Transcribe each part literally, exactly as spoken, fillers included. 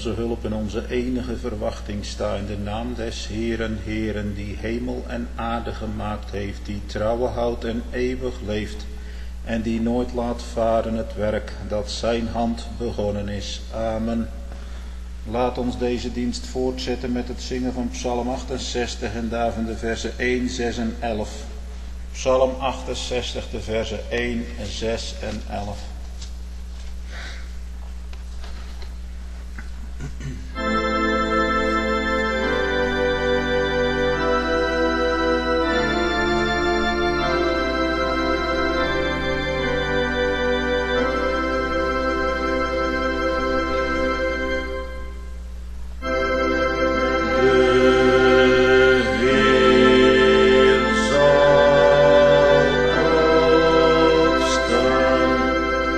onze hulp en onze enige verwachting sta in de naam des Heeren, Heeren, die hemel en aarde gemaakt heeft, die trouwen houdt en eeuwig leeft, en die nooit laat varen het werk dat zijn hand begonnen is. Amen. Laat ons deze dienst voortzetten met het zingen van Psalm achtenzestig en daarvan de versen één, zes en elf. Psalm achtenzestig, de versen één, zes en elf. Opstaan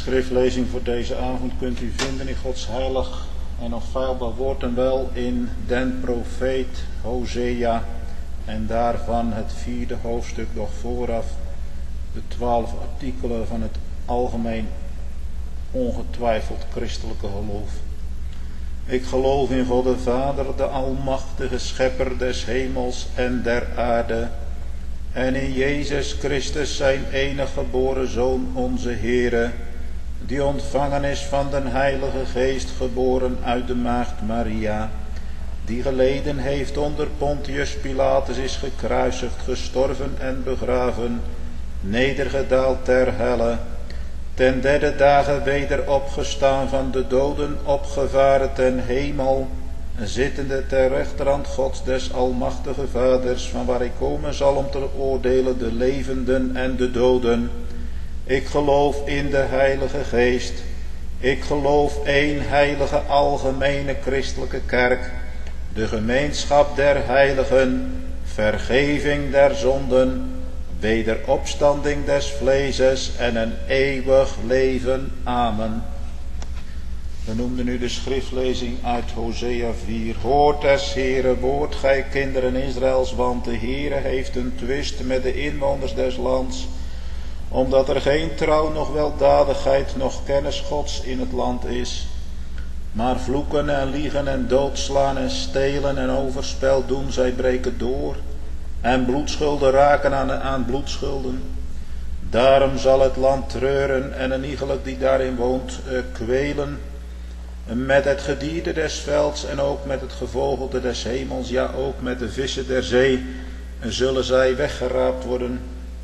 schriftlezing voor deze avond kunt u vinden in Gods heilig en onfeilbaar woord en wel in den profeet Hosea en daarvan het vierde hoofdstuk, doch vooraf de twaalf artikelen van het algemeen ongetwijfeld christelijke geloof. Ik geloof in God de Vader, de almachtige schepper des hemels en der aarde, en in Jezus Christus zijn enige geboren Zoon, onze Heere, die ontvangen is van den Heilige Geest, geboren uit de maagd Maria, die geleden heeft onder Pontius Pilatus, is gekruisigd, gestorven en begraven, nedergedaald ter helle, ten derde dagen weder opgestaan van de doden, opgevaren ten hemel, zittende ter rechterhand Gods des almachtige Vaders, van waar hij komen zal om te oordelen de levenden en de doden. Ik geloof in de Heilige Geest. Ik geloof één heilige algemene christelijke kerk, de gemeenschap der heiligen, vergeving der zonden, wederopstanding des vleeses en een eeuwig leven. Amen. We noemden nu de schriftlezing uit Hosea vier. Hoort des Heere woord, gij kinderen Israëls, want de Heere heeft een twist met de inwoners des lands, omdat er geen trouw, noch weldadigheid, noch kennis Gods in het land is. Maar vloeken en liegen en doodslaan en stelen en overspel doen, zij breken door, en bloedschulden raken aan, aan bloedschulden. Daarom zal het land treuren en een iegelijk die daarin woont uh, kwelen. Met het gedierte des velds en ook met het gevogelte des hemels, ja ook met de vissen der zee, zullen zij weggeraapt worden.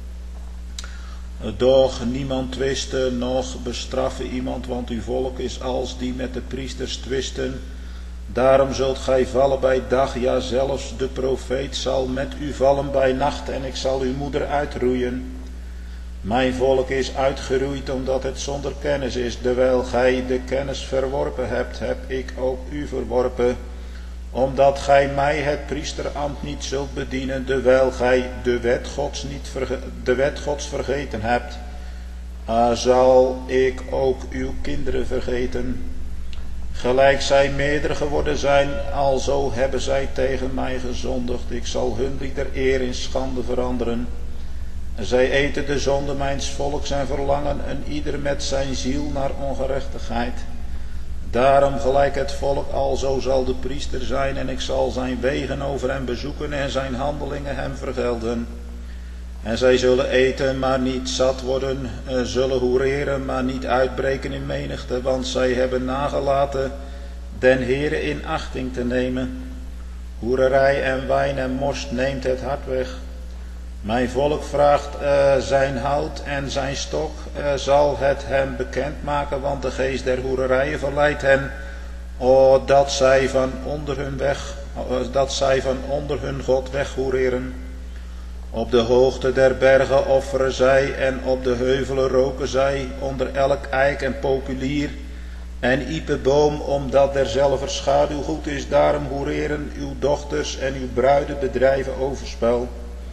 Doch niemand twiste, noch bestraffe iemand, want uw volk is als die met de priesters twisten. Daarom zult gij vallen bij dag, ja zelfs de profeet zal met u vallen bij nacht, en ik zal uw moeder uitroeien. Mijn volk is uitgeroeid omdat het zonder kennis is. Terwijl gij de kennis verworpen hebt, heb ik ook u verworpen, omdat gij mij het priesterambt niet zult bedienen, terwijl gij de wet Gods, niet verge- de wet Gods vergeten hebt. Uh, zal ik ook uw kinderen vergeten? Gelijk zij meerder geworden zijn, alzo hebben zij tegen mij gezondigd. Ik zal hun lieder eer in schande veranderen. Zij eten de zonde mijns volks en verlangen en ieder met zijn ziel naar ongerechtigheid. Daarom gelijk het volk alzo zal de priester zijn, en ik zal zijn wegen over hem bezoeken en zijn handelingen hem vergelden. En zij zullen eten, maar niet zat worden, zullen hoereren, maar niet uitbreken in menigte, want zij hebben nagelaten den Heere in achting te nemen. Hoererij en wijn en most neemt het hart weg. Mijn volk vraagt uh, zijn hout en zijn stok, uh, zal het hem bekend maken, want de geest der hoererijen verleidt hen, oh, dat zij van onder hun weg, uh, dat zij van onder hun God weghoereren. Op de hoogte der bergen offeren zij en op de heuvelen roken zij, onder elk eik en populier en iepenboom, omdat derzelver schaduw goed is. Daarom hoereren uw dochters en uw bruiden bedrijven overspel.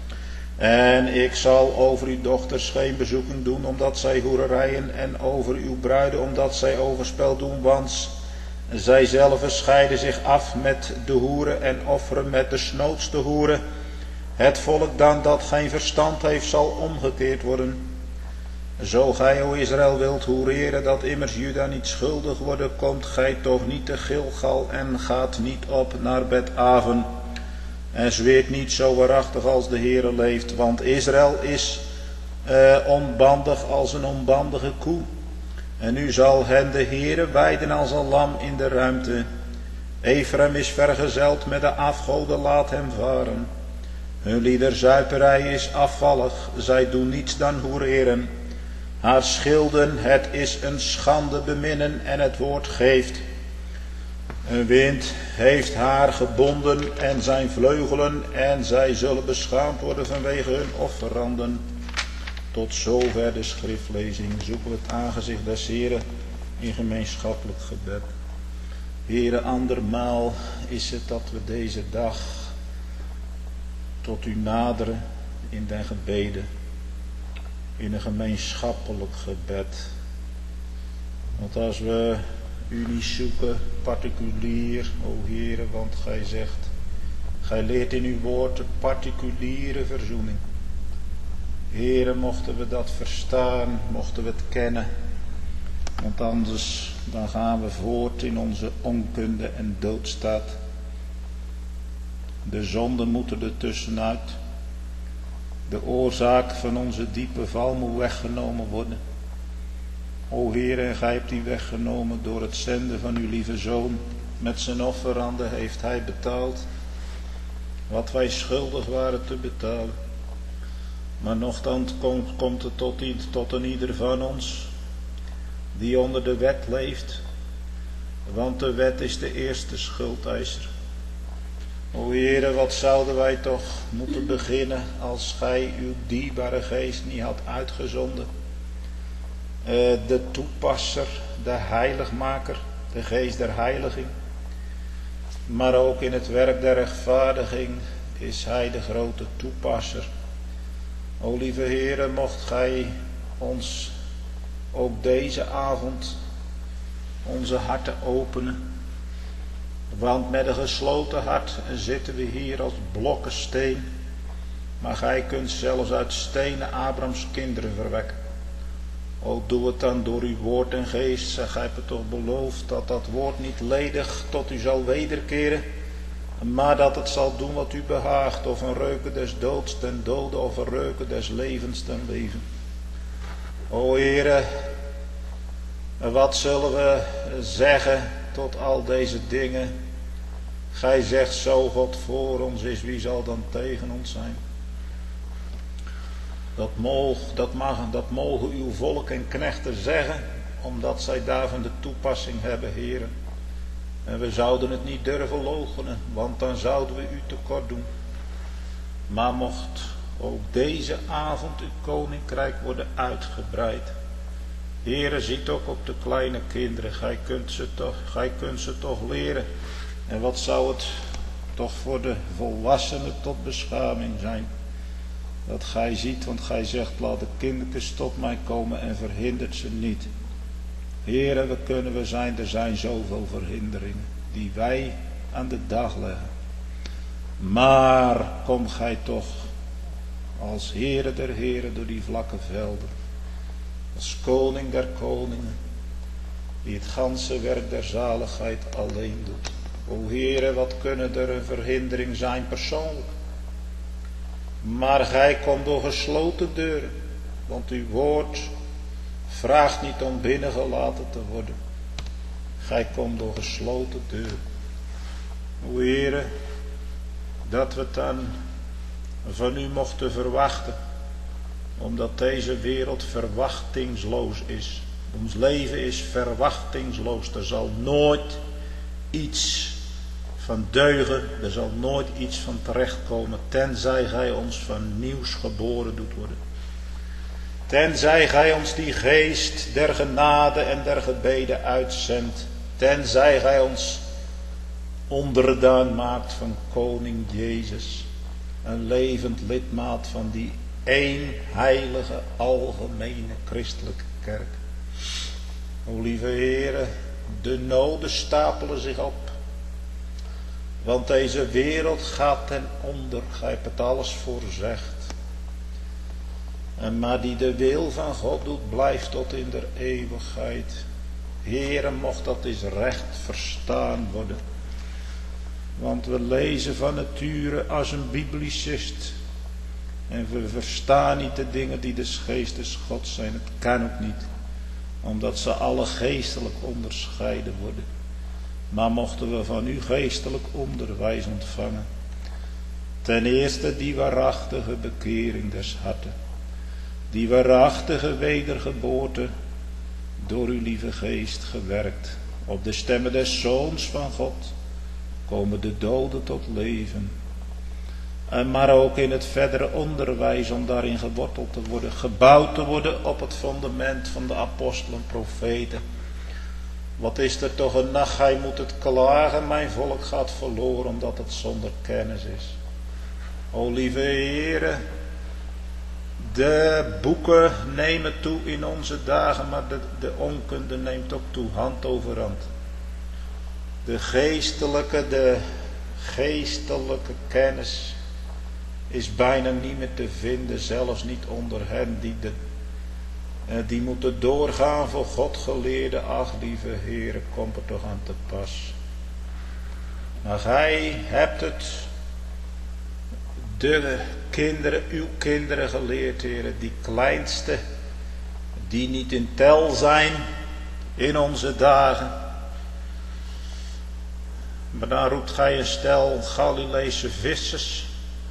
En ik zal over uw dochters geen bezoeking doen, omdat zij hoererijen, en over uw bruiden, omdat zij overspel doen, want zij zelven scheiden zich af met de hoeren en offeren met de snoodste hoeren. Het volk dan dat geen verstand heeft, zal omgekeerd worden. Zo gij, o Israël, wilt hoereren, dat immers Juda niet schuldig worden, komt gij toch niet te Gilgal en gaat niet op naar Bet-aven. En zweert niet zo waarachtig als de Heere leeft, want Israël is uh, onbandig als een onbandige koe. En nu zal hen de Heere weiden als een lam in de ruimte. Ephraim is vergezeld met de afgoden, laat hem varen. Hun liederzuiperij is afvallig, zij doen niets dan hoereren. Haar schilden, het is een schande beminnen, en het woord geeft. Een wind heeft haar gebonden en zijn vleugelen, en zij zullen beschaamd worden vanwege hun offeranden. Tot zover de schriftlezing. Zoeken we het aangezicht des Heren in gemeenschappelijk gebed. Heere, andermaal is het dat we deze dag tot u naderen in den gebeden, in een gemeenschappelijk gebed. Want als we u niet zoeken, particulier, o Heere, want gij zegt, gij leert in uw woord de particuliere verzoening. Heere, mochten we dat verstaan, mochten we het kennen. Want anders dan gaan we voort in onze onkunde en doodstaat. De zonden moeten er tussenuit. De oorzaak van onze diepe val moet weggenomen worden. O Heer, en gij hebt die weggenomen door het zenden van uw lieve Zoon. Met zijn offeranden heeft hij betaald wat wij schuldig waren te betalen. Maar nochtans komt, komt het tot, tot een ieder van ons die onder de wet leeft. Want de wet is de eerste schuldeiser. O Heere, wat zouden wij toch moeten beginnen als gij uw dierbare geest niet had uitgezonden. Uh, de toepasser, de heiligmaker, de geest der heiliging. Maar ook in het werk der rechtvaardiging is hij de grote toepasser. O lieve Heere, mocht gij ons ook deze avond onze harten openen. Want met een gesloten hart zitten we hier als blokken steen. Maar gij kunt zelfs uit stenen Abrahams kinderen verwekken. O doe het dan door uw woord en geest. Zeg, gij hebt het toch beloofd dat dat woord niet ledig tot u zal wederkeren. Maar dat het zal doen wat u behaagt. Of een reuken des doods ten dode. Of een reuken des levens ten leven. O Heere, wat zullen we zeggen tot al deze dingen? Gij zegt, zo God voor ons is, wie zal dan tegen ons zijn? Dat, mogen, dat, mag, dat mogen uw volk en knechten zeggen, omdat zij daarvan de toepassing hebben, heren. En we zouden het niet durven loochenen, want dan zouden we u tekort doen. Maar mocht ook deze avond uw koninkrijk worden uitgebreid. Heere, ziet ook op de kleine kinderen, gij kunt ze toch, gij kunt ze toch leren. En wat zou het toch voor de volwassenen tot beschaming zijn. Dat gij ziet, want gij zegt, laat de kindertjes tot mij komen en verhindert ze niet. Heere, we kunnen we zijn, er zijn zoveel verhinderingen die wij aan de dag leggen. Maar kom gij toch als Heere der Heren door die vlakke velden. Als koning der koningen, die het ganse werk der zaligheid alleen doet. O Heere, wat kunnen er een verhindering zijn persoonlijk. Maar gij komt door gesloten deuren, want uw woord vraagt niet om binnengelaten te worden. Gij komt door gesloten deuren. O Heere, dat we het dan van u mochten verwachten, omdat deze wereld verwachtingsloos is. Ons leven is verwachtingsloos. Er zal nooit iets van deugen, er zal nooit iets van terechtkomen, tenzij gij ons van nieuws geboren doet worden. Tenzij gij ons die geest der genade en der gebeden uitzendt, tenzij gij ons onderdaan maakt van koning Jezus, een levend lidmaat van die één heilige algemene christelijke kerk. O lieve Heere, de noden stapelen zich op. Want deze wereld gaat ten onder, gij hebt het alles voorzegd. En maar die de wil van God doet, blijft tot in der eeuwigheid. Heere, mocht dat eens recht verstaan worden. Want we lezen van nature als een biblicist. En we verstaan niet de dingen die des geestes Gods zijn. Het kan ook niet. Omdat ze alle geestelijk onderscheiden worden. Maar mochten we van u geestelijk onderwijs ontvangen. Ten eerste die waarachtige bekering des harten. Die waarachtige wedergeboorte door uw lieve geest gewerkt. Op de stemmen des Zoons van God komen de doden tot leven. En maar ook in het verdere onderwijs om daarin geworteld te worden. Gebouwd te worden op het fundament van de apostelen, profeten. Wat is er toch een nacht, gij moet het klagen, mijn volk gaat verloren omdat het zonder kennis is. O lieve Heere, De boeken nemen toe in onze dagen, maar de, de onkunde neemt ook toe, hand over hand. De geestelijke, de geestelijke kennis is bijna niet meer te vinden, zelfs niet onder hen die, de, die moeten doorgaan voor Godgeleerde. Ach, lieve Heere, kom er toch aan te pas. Maar gij hebt het de kinderen, uw kinderen geleerd, Heere, die kleinste, die niet in tel zijn in onze dagen. Maar dan roept gij een stel Galileese vissers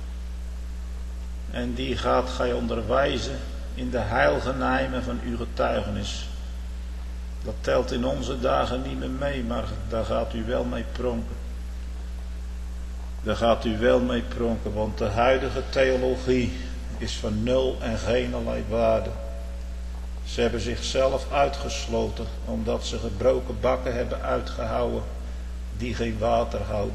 en die gaat gij onderwijzen in de heilgeneimen van uw getuigenis. Dat telt in onze dagen niet meer mee, maar daar gaat u wel mee pronken. Daar gaat u wel mee pronken, want de huidige theologie is van nul en geen allerlei waarde. Ze hebben zichzelf uitgesloten, omdat ze gebroken bakken hebben uitgehouden die geen water houden.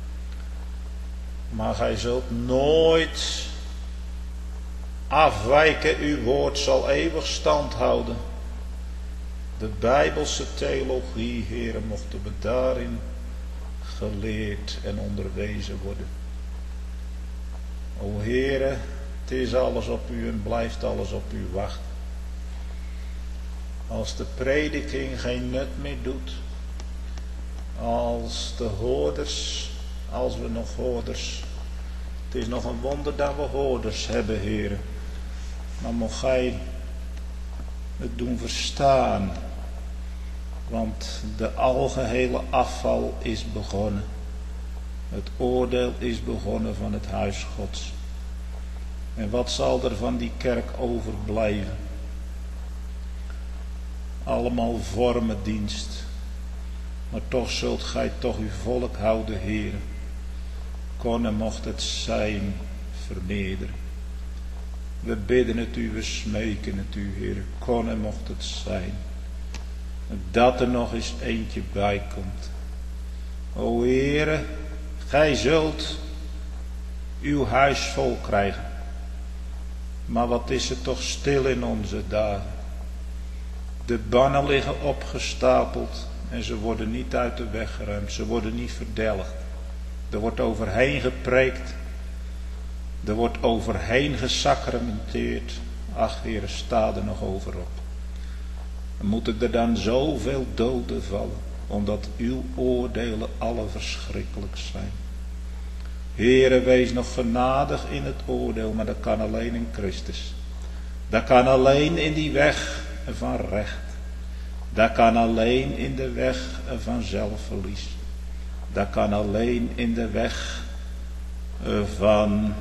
Maar gij zult nooit afwijken, uw woord zal eeuwig stand houden. De Bijbelse theologie, Heere, mochten we daarin geleerd en onderwezen worden. O Heere, het is alles op u en blijft alles op u wachten. Als de prediking geen nut meer doet, als de hoorders, als we nog hoorders, het is nog een wonder dat we hoorders hebben, Heere, maar mocht gij het doen verstaan. Want de algehele afval is begonnen. Het oordeel is begonnen van het huis Gods. En wat zal er van die kerk overblijven? Allemaal vormendienst. Maar toch zult gij toch uw volk houden, Heere. Kon en mocht het zijn vernederen. We bidden het u, we smeken het u, Heere. Kon en mocht het zijn. Dat er nog eens eentje bij komt. O Heere, gij zult uw huis vol krijgen. Maar wat is het toch stil in onze dagen. De bannen liggen opgestapeld en ze worden niet uit de weg geruimd. Ze worden niet verdelgd. Er wordt overheen gepreekt. Er wordt overheen gesacramenteerd. Ach Heere, sta er nog over op. Moeten er dan zoveel doden vallen, omdat uw oordelen alle verschrikkelijk zijn. Heere, wees nog genadig in het oordeel, maar dat kan alleen in Christus. Dat kan alleen in die weg van recht. Dat kan alleen in de weg van zelfverlies. Dat kan alleen in de weg van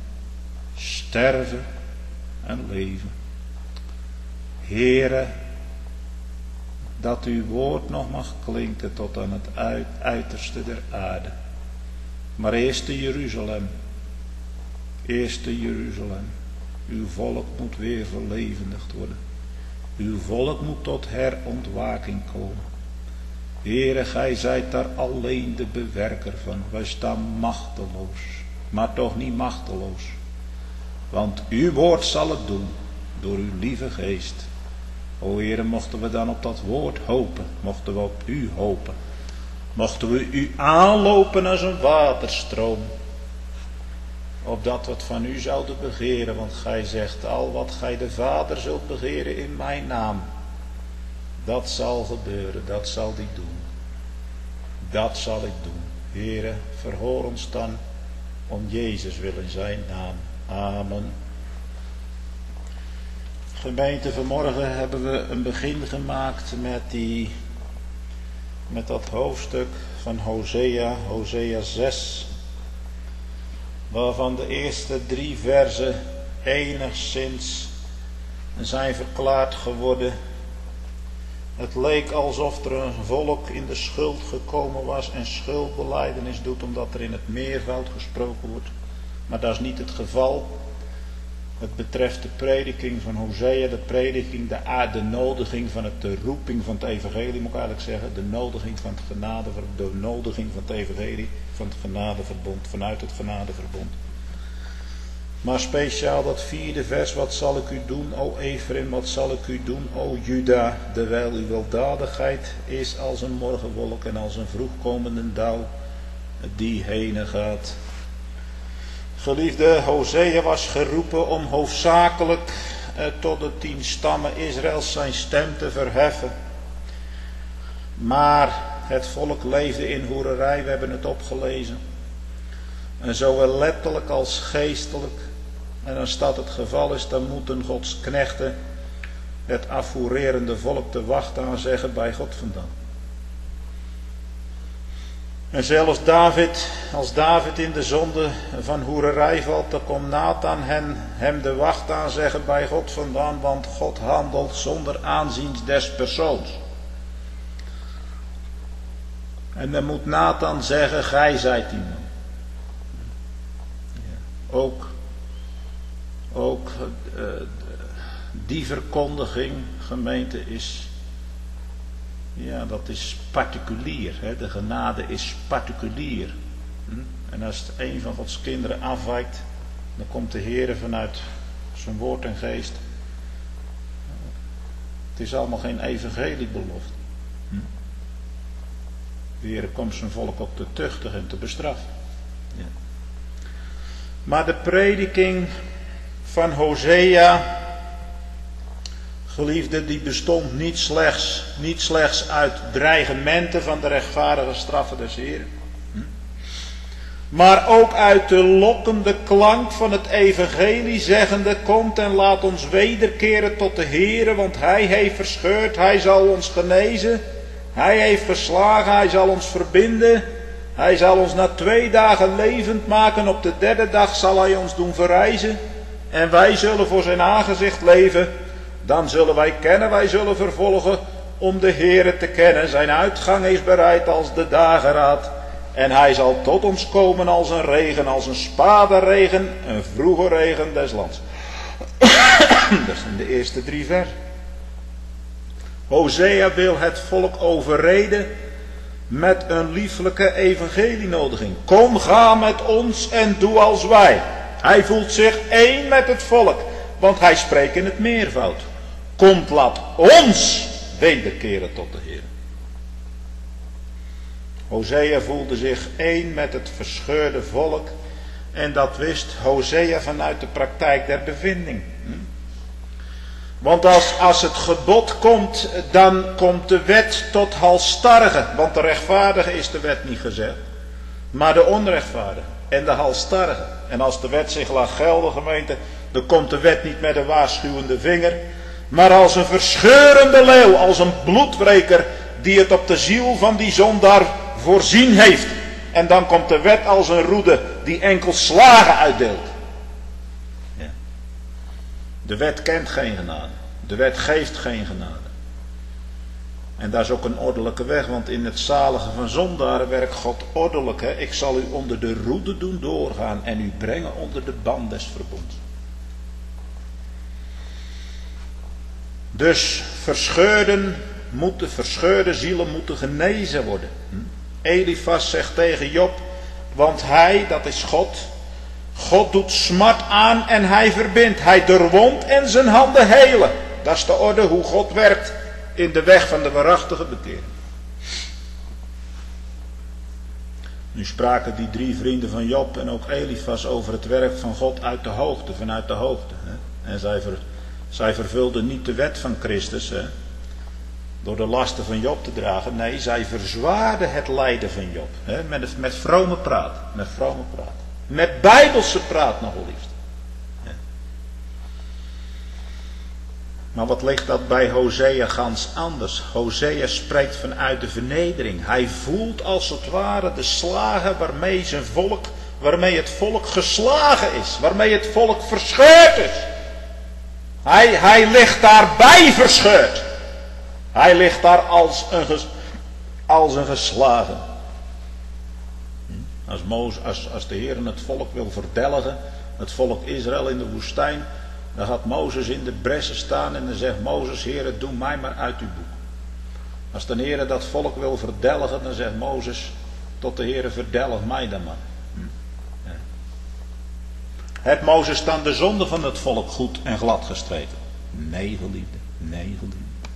sterven en leven. Heere, dat uw woord nog mag klinken tot aan het uit, uiterste der aarde. Maar eerste Jeruzalem, eerste Jeruzalem, uw volk moet weer verlevendigd worden. Uw volk moet tot herontwaking komen. Heere, gij zijt daar alleen de bewerker van. Wij staan machteloos, maar toch niet machteloos. Want uw woord zal het doen, door uw lieve geest. O Heere, mochten we dan op dat woord hopen, mochten we op u hopen. Mochten we u aanlopen als een waterstroom. Opdat we het van u zouden begeren, want gij zegt al wat gij de Vader zult begeren in mijn naam. Dat zal gebeuren, dat zal die doen. Dat zal ik doen. Heere, verhoor ons dan om Jezus wil in zijn naam. Amen. Gemeente, vanmorgen hebben we een begin gemaakt met, die, met dat hoofdstuk van Hosea, Hosea zes. Waarvan de eerste drie verzen enigszins zijn verklaard geworden. Het leek alsof er een volk in de schuld gekomen was en schuldbelijdenis doet omdat er in het meervoud gesproken wordt. Maar dat is niet het geval. Het betreft de prediking van Hosea, de prediking, de, de nodiging van het, de roeping van het evangelie moet ik eigenlijk zeggen. De nodiging van het genadeverbond, de nodiging van het evangelie van het genadeverbond, vanuit het genadeverbond. Maar speciaal dat vierde vers, wat zal ik u doen, o Ephraim, wat zal ik u doen, o Juda, terwijl uw weldadigheid is als een morgenwolk en als een vroegkomende dauw die heen gaat. Geliefde, Hosea was geroepen om hoofdzakelijk eh, tot de tien stammen Israëls zijn stem te verheffen. Maar het volk leefde in hoererij, we hebben het opgelezen. En zowel letterlijk als geestelijk. En als dat het geval is, dan moeten Gods knechten het afvoererende volk te wachten aan zeggen bij God vandaan. En zelfs David, als David in de zonde van hoererij valt, dan komt Nathan hen, hem de wacht aan zeggen bij God vandaan, want God handelt zonder aanzien des persoons. En dan moet Nathan zeggen, gij zijt die man. Ja, ook, ook uh, die verkondiging, gemeente, is, ja, dat is particulier. Hè? De genade is particulier. Hm? En als het een van Gods kinderen afwijkt, dan komt de Heer vanuit zijn woord en geest. Het is allemaal geen evangeliebelofte. Hm? De Heer komt zijn volk ook te tuchtigen en te bestraffen. Ja. Maar de prediking van Hosea, geliefde, die bestond niet slechts, niet slechts uit dreigementen van de rechtvaardige straffen des Heeren. Hm? Maar ook uit de lokkende klank van het evangelie, zeggende, komt en laat ons wederkeren tot de Heere, want Hij heeft verscheurd, Hij zal ons genezen. Hij heeft geslagen, Hij zal ons verbinden. Hij zal ons na twee dagen levend maken. Op de derde dag zal Hij ons doen verrijzen. En wij zullen voor zijn aangezicht leven. Dan zullen wij kennen, wij zullen vervolgen om de Heere te kennen. Zijn uitgang is bereid als de dageraad. En Hij zal tot ons komen als een regen, als een spadenregen, een vroege regen des lands. Dat zijn de eerste drie versen. Hosea wil het volk overreden met een lieflijke evangelienodiging. Kom, ga met ons en doe als wij. Hij voelt zich één met het volk, want hij spreekt in het meervoud. Komt, laat ons wederkeren tot de Heer. Hosea voelde zich één met het verscheurde volk en dat wist Hosea vanuit de praktijk der bevinding. Want als, als het gebod komt, dan komt de wet tot halsstarrige. Want de rechtvaardige is de wet niet gezegd, maar de onrechtvaardige en de halsstarrige. En als de wet zich laat gelden, gemeente, dan komt de wet niet met een waarschuwende vinger, maar als een verscheurende leeuw, als een bloedbreker die het op de ziel van die zondaar voorzien heeft. En dan komt de wet als een roede die enkel slagen uitdeelt. Ja. De wet kent geen genade. De wet geeft geen genade. En dat is ook een ordelijke weg, want in het zalige van zondaren werkt God ordelijk. Hè? Ik zal u onder de roede doen doorgaan en u brengen onder de band des verbonds. Dus verscheurden moeten, verscheurde zielen moeten genezen worden. Hm? Elifas zegt tegen Job, want hij, dat is God, God doet smart aan en hij verbindt. Hij doorwond en zijn handen helen. Dat is de orde hoe God werkt in de weg van de waarachtige bekering. Nu spraken die drie vrienden van Job en ook Elifas over het werk van God uit de hoogte, vanuit de hoogte. Hè? En zij, ver, zij vervulden niet de wet van Christus, hè? Door de lasten van Job te dragen. Nee, zij verzwaarden het lijden van Job. Hè? Met, met vrome praat. Met vrome praat. Met bijbelse praat nog wel liefst. Ja. Maar wat ligt dat bij Hosea gans anders? Hosea spreekt vanuit de vernedering. Hij voelt als het ware de slagen waarmee zijn volk, waarmee het volk geslagen is. Waarmee het volk verscheurd is. Hij, hij ligt daarbij verscheurd. Hij ligt daar als een, ges, als een geslagen. Als, Mozes, als, als de Heer het volk wil verdelgen, het volk Israël in de woestijn, dan gaat Mozes in de bressen staan en dan zegt Mozes, Heer, doe mij maar uit uw boek. Als de Heer dat volk wil verdelgen, dan zegt Mozes tot de Heer, verdelg mij dan maar. Ja. Heeft Mozes dan de zonde van het volk goed en glad gestreken? Nee, geliefde. Nee, geliefde.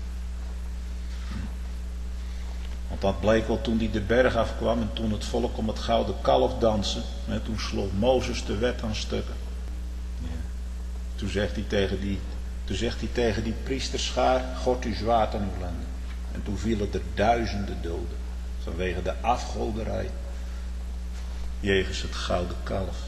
Want dat bleek wel toen hij de berg afkwam en toen het volk om het gouden kalf danste. En toen sloeg Mozes de wet aan stukken. Ja. Toen zegt hij tegen die, toen zegt hij tegen die priesterschaar, gort uw zwaard aan uw lenden. En toen vielen er duizenden doden. Vanwege de afgoderij. Jegens het gouden kalf.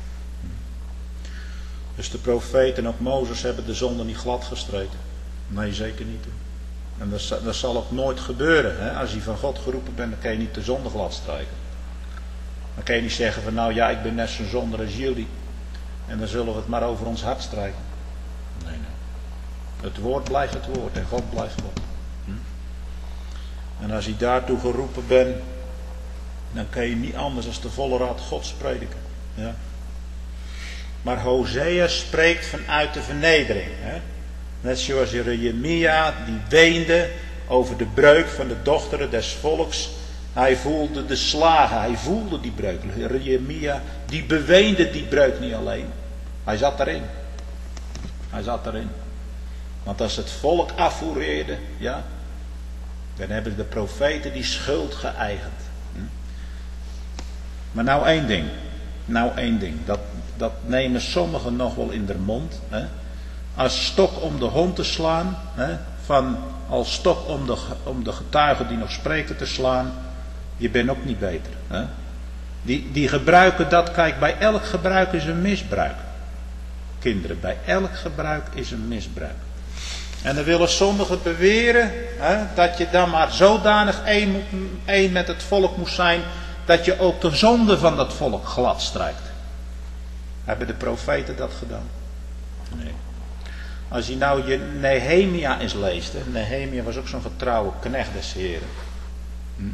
Dus de profeten en ook Mozes hebben de zonde niet glad gestreken. Nee, zeker niet. En dat, dat zal ook nooit gebeuren. Hè? Als je van God geroepen bent, dan kan je niet de zonde glad strijken. Dan kan je niet zeggen van nou ja, ik ben net zo'n zonde als jullie. En dan zullen we het maar over ons hart strijken. Nee, nee. Het woord blijft het woord en God blijft God. Hm? En als je daartoe geroepen bent, dan kan je niet anders dan de volle raad Gods prediken. Ja? Maar Hosea spreekt vanuit de vernedering. Hè? Net zoals Jeremia die weende over de breuk van de dochteren des volks. Hij voelde de slagen, hij voelde die breuk. Jeremia die beweende die breuk niet alleen. Hij zat erin. Hij zat erin. Want als het volk afvoereerde, ja, dan hebben de profeten die schuld geëigend. Hm? Maar nou één ding. Nou één ding. Dat, dat nemen sommigen nog wel in de mond. Hè? Als stok om de hond te slaan. Hè? Van als stok om de, om de getuigen die nog spreken te slaan. Je bent ook niet beter. Hè? Die, die gebruiken dat. Kijk, bij elk gebruik is een misbruik. Kinderen, bij elk gebruik is een misbruik. En dan willen sommigen beweren. Hè, dat je dan maar zodanig één, moet, één met het volk moet zijn. Dat je ook de zonde van dat volk glad strijkt. Hebben de profeten dat gedaan? Nee. Als je nou je Nehemia eens leest. Hè, Nehemia was ook zo'n getrouwe knecht des Heren. Hm.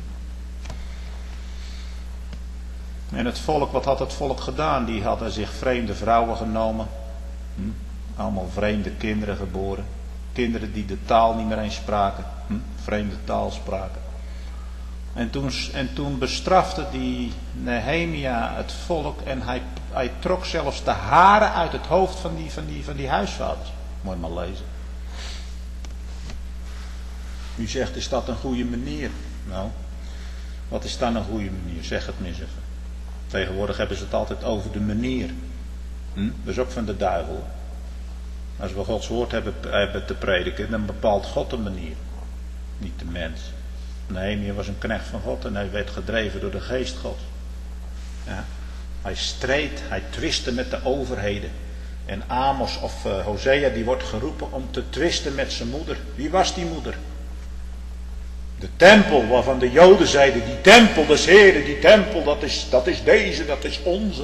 En het volk, wat had het volk gedaan? Die hadden zich vreemde vrouwen genomen. Hm. Allemaal vreemde kinderen geboren. Kinderen die de taal niet meer eens spraken. Hm. Vreemde taal spraken. En toen, en toen bestrafte die Nehemia het volk en hij, hij trok zelfs de haren uit het hoofd van die, van die, van die huisvaders. Moet je maar lezen. U zegt, is dat een goede manier? Nou, wat is dan een goede manier? Zeg het me eens even. Tegenwoordig hebben ze het altijd over de manier. Hm? Dat is ook van de duivel. Als we Gods woord hebben, hebben te prediken, dan bepaalt God de manier. Niet de mens. Nehemia was een knecht van God en hij werd gedreven door de geest God. Ja. Hij streed, hij twistte met de overheden. En Amos of uh, Hosea die wordt geroepen om te twisten met zijn moeder. Wie was die moeder? De tempel waarvan de Joden zeiden, die tempel des Heren, die tempel, dat is, dat is deze, dat is onze.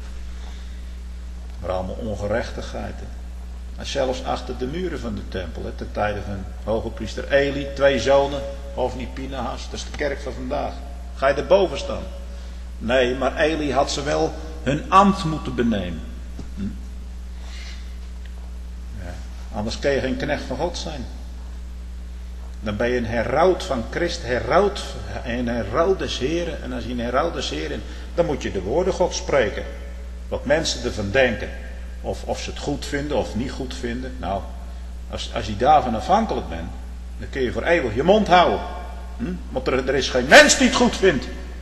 Maar allemaal ongerechtigheid. En zelfs achter de muren van de tempel, hè, ten tijde van hoge priester Eli, twee zonen, Hofni Pinehas, dat is de kerk van vandaag. Ga je erboven staan? Nee, maar Eli had ze wel hun ambt moeten benemen. Hm? Ja, anders kun je geen knecht van God zijn. Dan ben je een heraut van Christus, heraut, een heraut des Heren. En als je een heraut des Heren, dan moet je de woorden God spreken. Wat mensen ervan denken. Of, of ze het goed vinden of niet goed vinden. Nou, als, als je daarvan afhankelijk bent, dan kun je voor eeuwig je mond houden. Hm? Want er, er is geen mens die het goed vindt.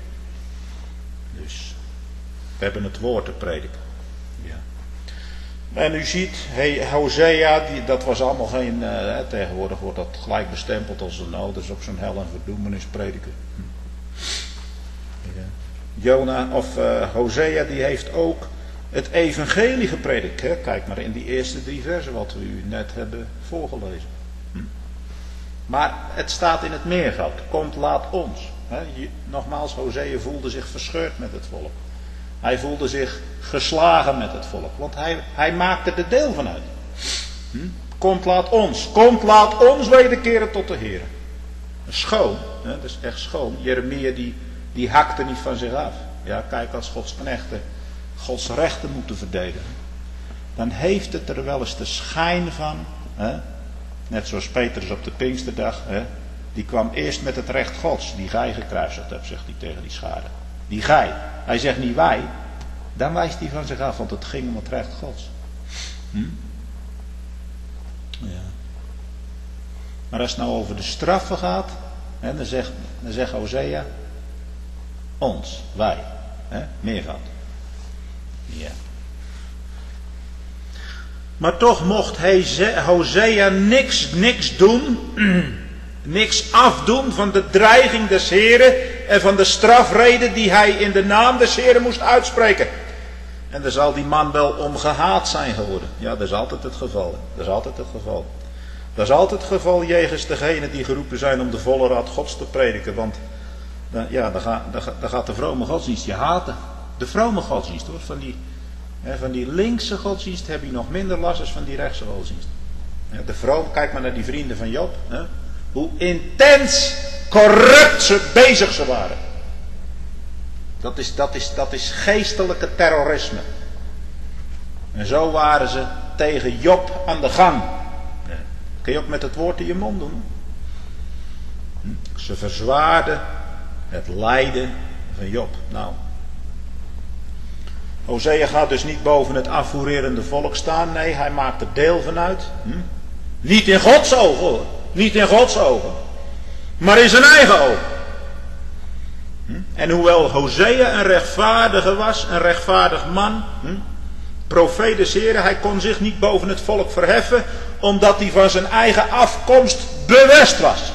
Dus, we hebben het woord te prediken. Ja. En u ziet, hey, Hosea, die, dat was allemaal geen, uh, tegenwoordig wordt dat gelijk bestempeld als een, oh, dat is ook zo'n hel en verdoemenis prediken. Hm. Ja. Jona of uh, Hosea, die heeft ook het evangelie gepredikt. Hè? Kijk maar in die eerste drie versen wat we u net hebben voorgelezen. Hm. Maar het staat in het meervoud. Komt laat ons. Hè? Je, nogmaals, Hosea voelde zich verscheurd met het volk. Hij voelde zich geslagen met het volk. Want hij, hij maakte er deel van uit. Hm? Komt laat ons. Komt laat ons wederkeren tot de Heer. Schoon. Hè? Dat is echt schoon. Jeremia die, die hakte niet van zich af. Ja, kijk, als Gods knechten Gods rechten moeten verdedigen, dan heeft het er wel eens de schijn van, hè? Net zoals Petrus op de Pinksterdag, hè? Die kwam eerst met het recht Gods, die gij gekruisigd hebt, zegt hij tegen die schade. Die gij. Hij zegt niet wij, Dan wijst hij van zich af, want het ging om het recht Gods. Hm? Ja. Maar als het nou over de straffen gaat, hè, dan, zegt, dan zegt Hosea, ons, wij, hè, meervoud. Ja. Maar toch mocht Hosea niks, niks doen, niks afdoen van de dreiging des Heren en van de strafreden die hij in de naam des Heren moest uitspreken. En dan zal die man wel om gehaat zijn geworden. Ja, dat is altijd het geval. Dat is altijd het geval. Dat is altijd het geval jegens degenen die geroepen zijn om de volle raad Gods te prediken. Want dan, ja, dan, gaat, dan, dan gaat de vrome godsdienst je haten. De vrome godsdienst hoor, van die, hè, van die linkse godsdienst heb je nog minder last dan van die rechtse godsdienst. De vrome, kijk maar naar die vrienden van Job. Hè, hoe intens corrupt ze bezig ze waren. Dat is, dat is, dat is geestelijke terrorisme. En zo waren ze tegen Job aan de gang. Kun je ook met het woord in je mond doen. Ze verzwaarden het lijden van Job. Nou. Hosea gaat dus niet boven het afvoererende volk staan. Nee, hij maakt er deel van uit. Hm? Niet in Gods ogen hoor. Niet in Gods ogen. Maar in zijn eigen ogen. Hm? En hoewel Hosea een rechtvaardige was, een rechtvaardig man. Hm? Profeet des Heren, hij kon zich niet boven het volk verheffen, omdat hij van zijn eigen afkomst bewust was.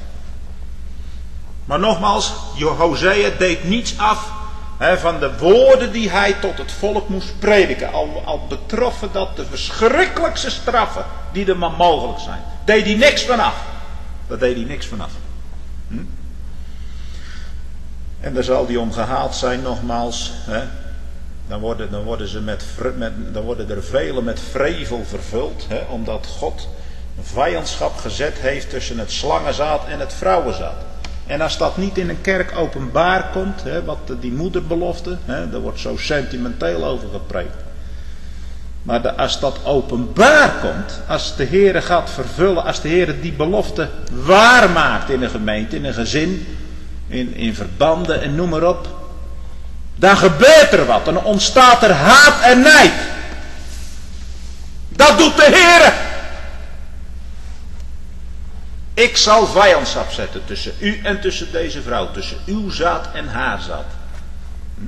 Maar nogmaals, Hosea deed niets af hè, van de woorden die hij tot het volk moest prediken. Al, al betroffen dat de verschrikkelijkste straffen die er maar mogelijk zijn. Deed hij niks vanaf. Daar deed hij niks vanaf. Hm? En daar zal hij om gehaald zijn, nogmaals. Hè? Dan worden, dan, worden ze met, met, dan worden er velen met vrevel vervuld. Hè, omdat God een vijandschap gezet heeft tussen het slangenzaad en het vrouwenzaad. En als dat niet in een kerk openbaar komt. Hè, wat die moederbelofte. Hè, daar wordt zo sentimenteel over gepreekt. Maar de, als dat openbaar komt. Als de Heere gaat vervullen. Als de Heere die belofte waarmaakt in een gemeente. In een gezin. In, in verbanden en noem maar op. Dan gebeurt er wat. Dan ontstaat er haat en nijd. Dat doet de Heere. Ik zal vijandschap zetten tussen u en tussen deze vrouw. Tussen uw zaad en haar zaad. Hm?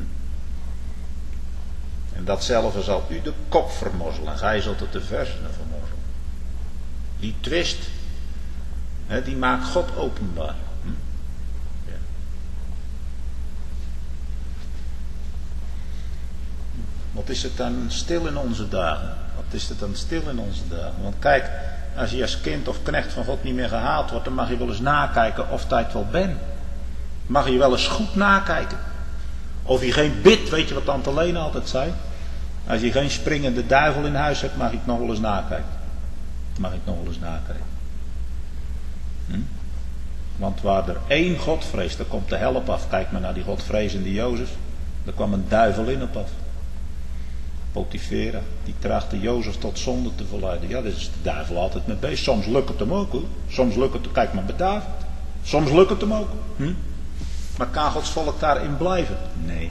En datzelfde zal u de kop vermorzelen. En gij zult het de versenen vermorzelen. Die twist. Hè, die maakt God openbaar. Hm? Wat is het dan stil in onze dagen? Wat is het dan stil in onze dagen? Want kijk, als je als kind of knecht van God niet meer gehaald wordt, dan mag je wel eens nakijken of dat wel bent. Mag je wel eens goed nakijken. Of je geen bid, weet je wat tante Lena altijd zei? Als je geen springende duivel in huis hebt, mag ik nog wel eens nakijken. Mag ik nog wel eens nakijken. Hm? Want waar er één God vreest, dan komt de hel op af. Kijk maar naar die godvrezende Jozef. Daar kwam een duivel in op af. Potifera, die trachtte Jozef tot zonde te verleiden. Ja, daar is de duivel altijd mee bezig. Soms lukt het hem ook hoor. Soms lukt het, kijk maar bij David. Soms lukt het hem ook. Hm? Maar kan Gods volk daarin blijven? Nee.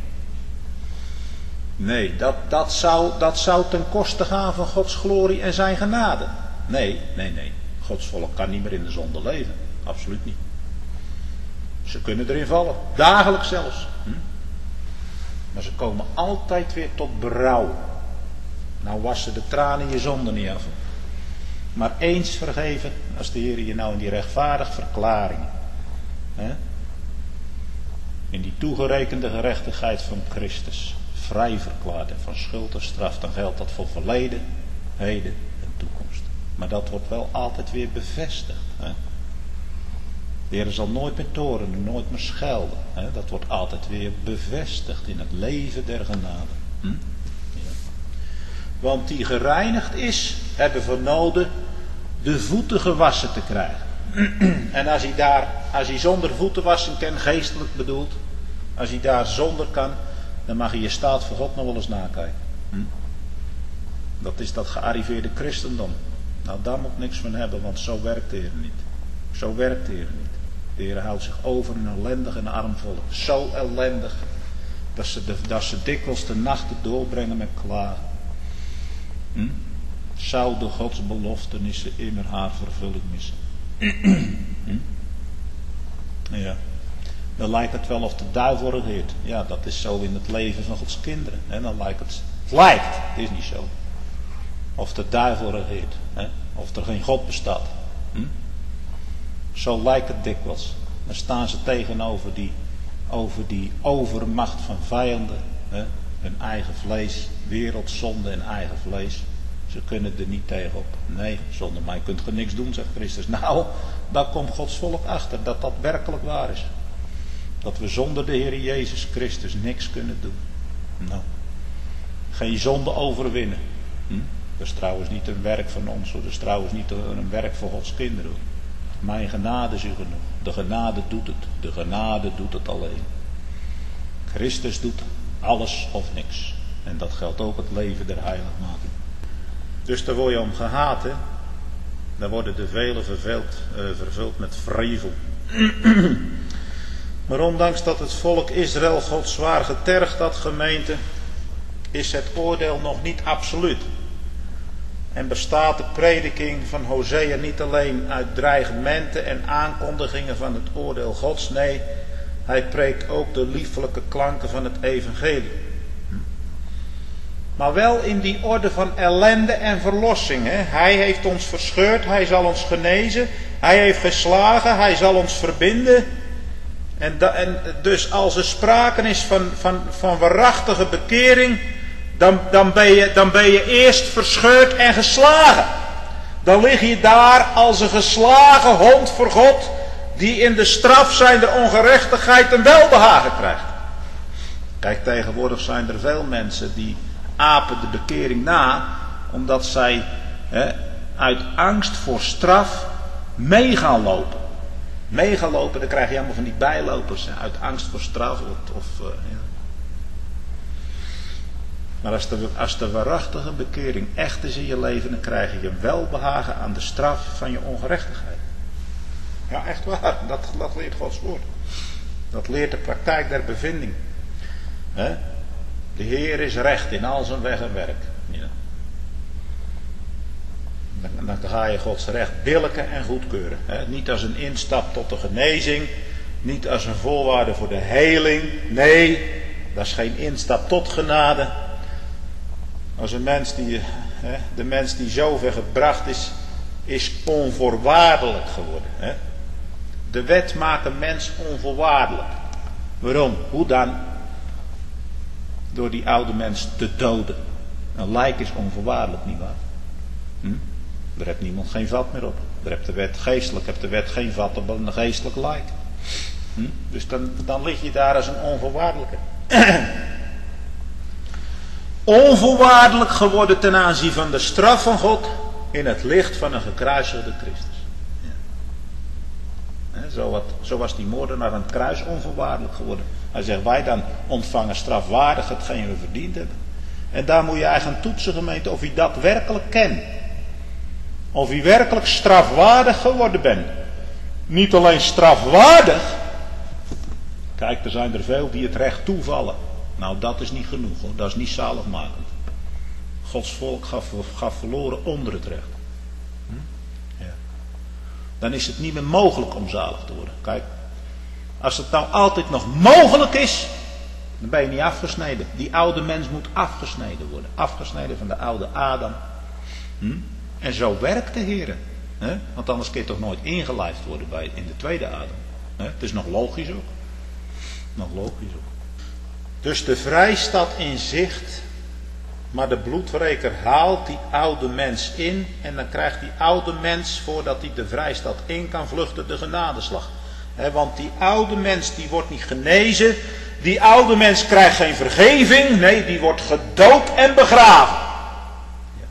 Nee, dat, dat, zou, dat zou ten koste gaan van Gods glorie en zijn genade. Nee, nee, nee. Gods volk kan niet meer in de zonde leven. Absoluut niet. Ze kunnen erin vallen. Dagelijks zelfs. Hm? Maar ze komen altijd weer tot berouw. Nou wassen de tranen je zonde niet af. Maar eens vergeven, als de Heer je nou in die rechtvaardig verklaring. Hè, in die toegerekende gerechtigheid van Christus. Vrij verklaart en van schuld en straf. Dan geldt dat voor verleden, heden en toekomst. Maar dat wordt wel altijd weer bevestigd. Hè. De Heer zal nooit meer torenen, nooit meer schelden. Hè? Dat wordt altijd weer bevestigd in het leven der genade. Hm? Ja. Want die gereinigd is, hebben we nodig de voeten gewassen te krijgen. En als hij daar, als hij zonder voeten wassen kan, geestelijk bedoeld, als hij daar zonder kan, dan mag hij je staat voor God nog wel eens nakijken. Hm? Dat is dat gearriveerde christendom. Nou, daar moet niks van hebben, want zo werkt de Heer niet. Zo werkt de Heer niet. De Heer houdt zich over een ellendig en arm volk. Zo ellendig. Dat ze, de, dat ze dikwijls de nachten doorbrengen met klagen. Hm? Zou de Gods beloftenissen immer haar vervulling missen? hm? Ja. Dan lijkt het wel of de duivel regeert. Ja, dat is zo in het leven van Gods kinderen. Hè? Dan lijkt het, het lijkt, het is niet zo. Of de duivel regeert. Hè? Of er geen God bestaat. Hm? Zo lijkt het dikwijls. Dan staan ze tegenover die, over die overmacht van vijanden. Hè? Hun eigen vlees, wereldzonde en eigen vlees. Ze kunnen er niet tegenop. Nee, zonder mij kunt je niks doen, zegt Christus. Nou, daar komt Gods volk achter, dat dat werkelijk waar is. Dat we zonder de Heer Jezus Christus niks kunnen doen. Nou, geen zonde overwinnen. Hm? Dat is trouwens niet een werk van ons, hoor. Dat is trouwens niet een werk voor Gods kinderen. Hoor. Mijn genade is u genoeg. De genade doet het. De genade doet het alleen. Christus doet alles of niks. En dat geldt ook het leven der heiligmaking. Dus daar word je om gehaat, hè. Daar worden de velen vervuld, uh, vervuld met vrevel. Maar ondanks dat het volk Israël God zwaar getergd had, gemeente, is het oordeel nog niet absoluut. En bestaat de prediking van Hosea niet alleen uit dreigementen en aankondigingen van het oordeel Gods. Nee, hij preekt ook de liefelijke klanken van het evangelie. Maar wel in die orde van ellende en verlossing. Hè? Hij heeft ons verscheurd, hij zal ons genezen. Hij heeft geslagen, hij zal ons verbinden. En, da, en dus als er sprake is van, van, van waarachtige bekering, dan, dan, ben je, dan ben je eerst verscheurd en geslagen. Dan lig je daar als een geslagen hond voor God, die in de straf zijnde ongerechtigheid een welbehagen krijgt. Kijk, tegenwoordig zijn er veel mensen die apen de bekering na, omdat zij hè, uit angst voor straf mee gaan lopen. Mee gaan lopen, dan krijg je allemaal van die bijlopers, hè, uit angst voor straf. Of, of, uh, ja. Maar als de, als de waarachtige bekering echt is in je leven, dan krijg je een welbehagen aan de straf van je ongerechtigheid. Ja, echt waar, dat, dat leert Gods woord. Dat leert de praktijk der bevinding. Hè? De Heer is recht in al zijn weg en werk. Ja. Dan, dan ga je Gods recht billijken en goedkeuren. Hè? Niet als een instap tot de genezing. Niet als een voorwaarde voor de heling. Nee, dat is geen instap tot genade. Als een mens die, hè, de mens die zover gebracht is, is onvoorwaardelijk geworden. Hè? De wet maakt een mens onvoorwaardelijk. Waarom? Hoe dan? Door die oude mens te doden. Een lijk is onvoorwaardelijk, nietwaar? Hm? Daar heeft niemand geen vat meer op. Daar heeft de wet geestelijk, heeft de wet geen vat op een geestelijk lijk. Hm? Dus dan, dan lig je daar als een onvoorwaardelijke. Onvoorwaardelijk geworden ten aanzien van de straf van God in het licht van een gekruisigde Christus. Ja. He, zo, wat, zo was die moordenaar aan het kruis onvoorwaardelijk geworden. Hij zegt, wij dan ontvangen strafwaardig hetgeen we verdiend hebben. En daar moet je eigenlijk aan toetsen, gemeente, of je dat werkelijk kent. Of je werkelijk strafwaardig geworden bent. Niet alleen strafwaardig. Kijk, er zijn er veel die het recht toevallen. Nou, dat is niet genoeg, hoor. Dat is niet zaligmakend. Gods volk gaf, gaf verloren onder het recht. Hm? Ja. Dan is het niet meer mogelijk om zalig te worden. Kijk, als het nou altijd nog mogelijk is, dan ben je niet afgesneden. Die oude mens moet afgesneden worden. Afgesneden van de oude Adam. Hm? En zo werkt de Heer. Hè? Want anders kun je toch nooit ingelijfd worden bij, in de tweede Adam. Hè? Het is nog logisch ook. Nog logisch ook. Dus de vrijstad in zicht, maar de bloedwreker haalt die oude mens in en dan krijgt die oude mens, voordat hij de vrijstad in kan vluchten, de genadeslag. He, want die oude mens die wordt niet genezen, die oude mens krijgt geen vergeving, nee, die wordt gedood en begraven. Ja.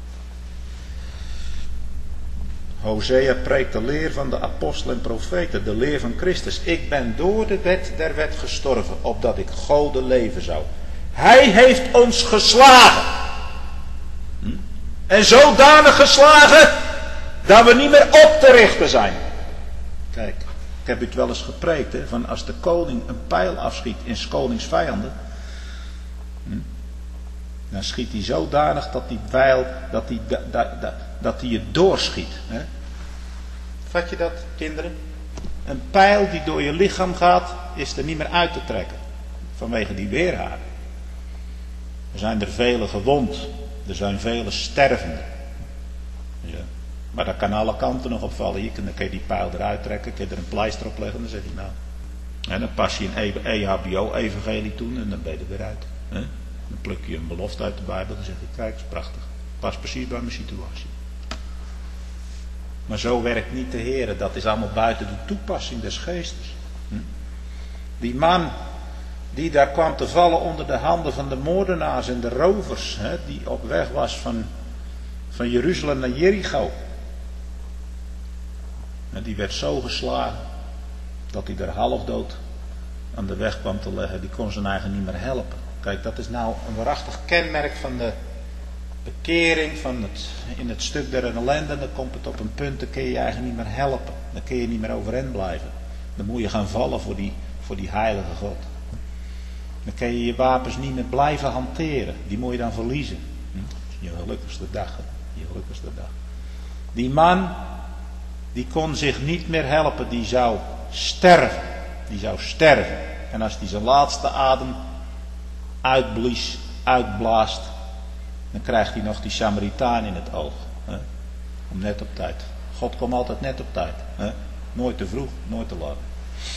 Hosea preekt de leer van de apostelen en profeten, de leer van Christus. Ik ben door de wet der wet gestorven, opdat ik goden leven zou. Hij heeft ons geslagen. Hm? En zodanig geslagen, dat we niet meer op te richten zijn. Kijk, ik heb het wel eens gepreekt, hè, van als de koning een pijl afschiet in 's konings vijanden, Hm? Dan schiet hij zodanig dat die bijl, dat hij da, da, da, dat hij je doorschiet. Hè? Vat je dat, kinderen? Een pijl die door je lichaam gaat, is er niet meer uit te trekken. Vanwege die weerhaar. Er zijn er vele gewond. Er zijn vele stervenden. Ja. Maar dat kan alle kanten nog opvallen. Je kan, dan kun je die pijl eruit trekken. Kun je er een pleister op leggen. Dan zeg je nou. En dan pas je een E H B O-evangelie toe. En dan ben je er weer uit. He? Dan pluk je een belofte uit de Bijbel. Dan zeg je, kijk, is prachtig. Pas precies bij mijn situatie. Maar zo werkt niet de Heer. Dat is allemaal buiten de toepassing des geestes. Hm? Die man die daar kwam te vallen onder de handen van de moordenaars en de rovers. Hè, die op weg was van, van Jeruzalem naar Jericho. En die werd zo geslagen dat hij er halfdood aan de weg kwam te leggen. Die kon zijn eigen niet meer helpen. Kijk, dat is nou een waarachtig kenmerk van de bekering, van het, in het stuk der ellende. Dan komt het op een punt, dan kun je je eigen niet meer helpen. Dan kun je niet meer overeind blijven. Dan moet je gaan vallen voor die, voor die heilige God. Dan kun je je wapens niet meer blijven hanteren. Die moet je dan verliezen. Hm? Je gelukkigste dag. Je gelukkigste dag. Die man, die kon zich niet meer helpen. Die zou sterven. Die zou sterven. En als hij zijn laatste adem uitblies, uitblaast, dan krijgt hij nog die Samaritaan in het oog. Hè? Om net op tijd. God komt altijd net op tijd. Hè? Nooit te vroeg, nooit te laat.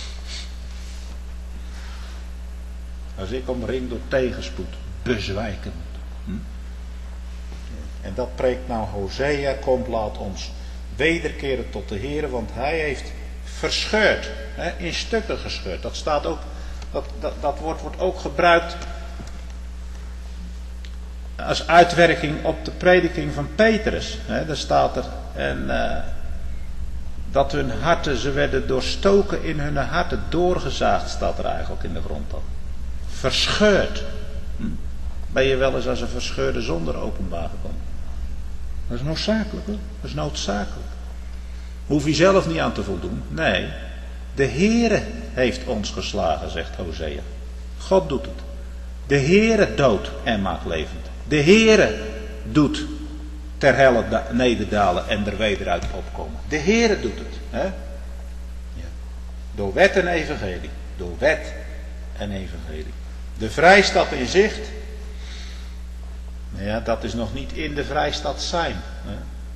Als ik omring door tegenspoed, bezwijken moet. Hm? En dat preekt nou Hosea, komt, laat ons wederkeren tot de Heer, want hij heeft verscheurd, hè, in stukken gescheurd. Dat staat ook, dat, dat, dat woord wordt ook gebruikt als uitwerking op de prediking van Petrus. Hè, daar staat er, en uh, dat hun harten, ze werden doorstoken in hun harten, doorgezaagd, staat er eigenlijk in de grond dan. Verscheurd. Hm? Ben je wel eens als een verscheurde zonder openbaar gekomen? Dat is noodzakelijk hoor. Dat is noodzakelijk. Hoef je zelf niet aan te voldoen. Nee. De Heere heeft ons geslagen, zegt Hosea. God doet het. De Heere doodt en maakt levend. De Heere doet ter helle nederdalen en er weder uit opkomen. De Heere doet het. Hè? Ja. Door wet en evangelie. Door wet en evangelie. De vrijstad in zicht. Ja, dat is nog niet in de vrijstad zijn. Hè?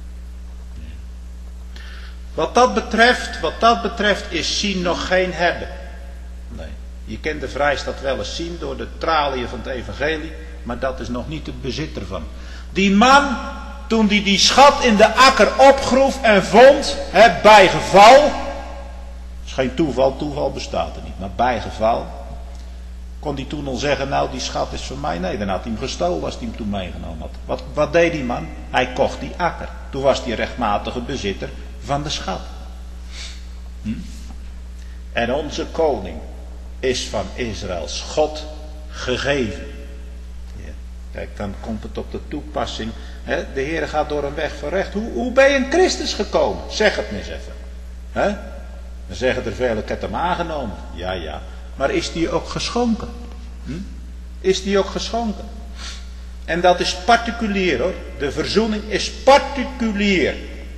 Wat dat betreft, wat dat betreft is zien nog geen hebben. Nee. Je kent de vrijstad wel eens zien door de traliën van het evangelie, maar dat is nog niet het bezit ervan. Die man, toen hij die schat in de akker opgroef en vond, hè, bij geval, het is geen toeval, toeval bestaat er niet, maar bij geval, kon hij toen al zeggen, nou die schat is van mij? Nee, dan had hij hem gestolen als hij hem toen meegenomen had. Wat, wat deed die man? Hij kocht die akker. Toen was hij rechtmatige bezitter van de schat. Hm? En onze koning is van Israëls God gegeven. Ja. Kijk, dan komt het op de toepassing. Hè? De Heer gaat door een weg van recht. Hoe, hoe ben je in Christus gekomen? Zeg het me eens even. Hè? Dan zeggen er velen, ik heb hem aangenomen. Ja, ja. Maar is die ook geschonken? Hm? Is die ook geschonken? En dat is particulier hoor. De verzoening is particulier.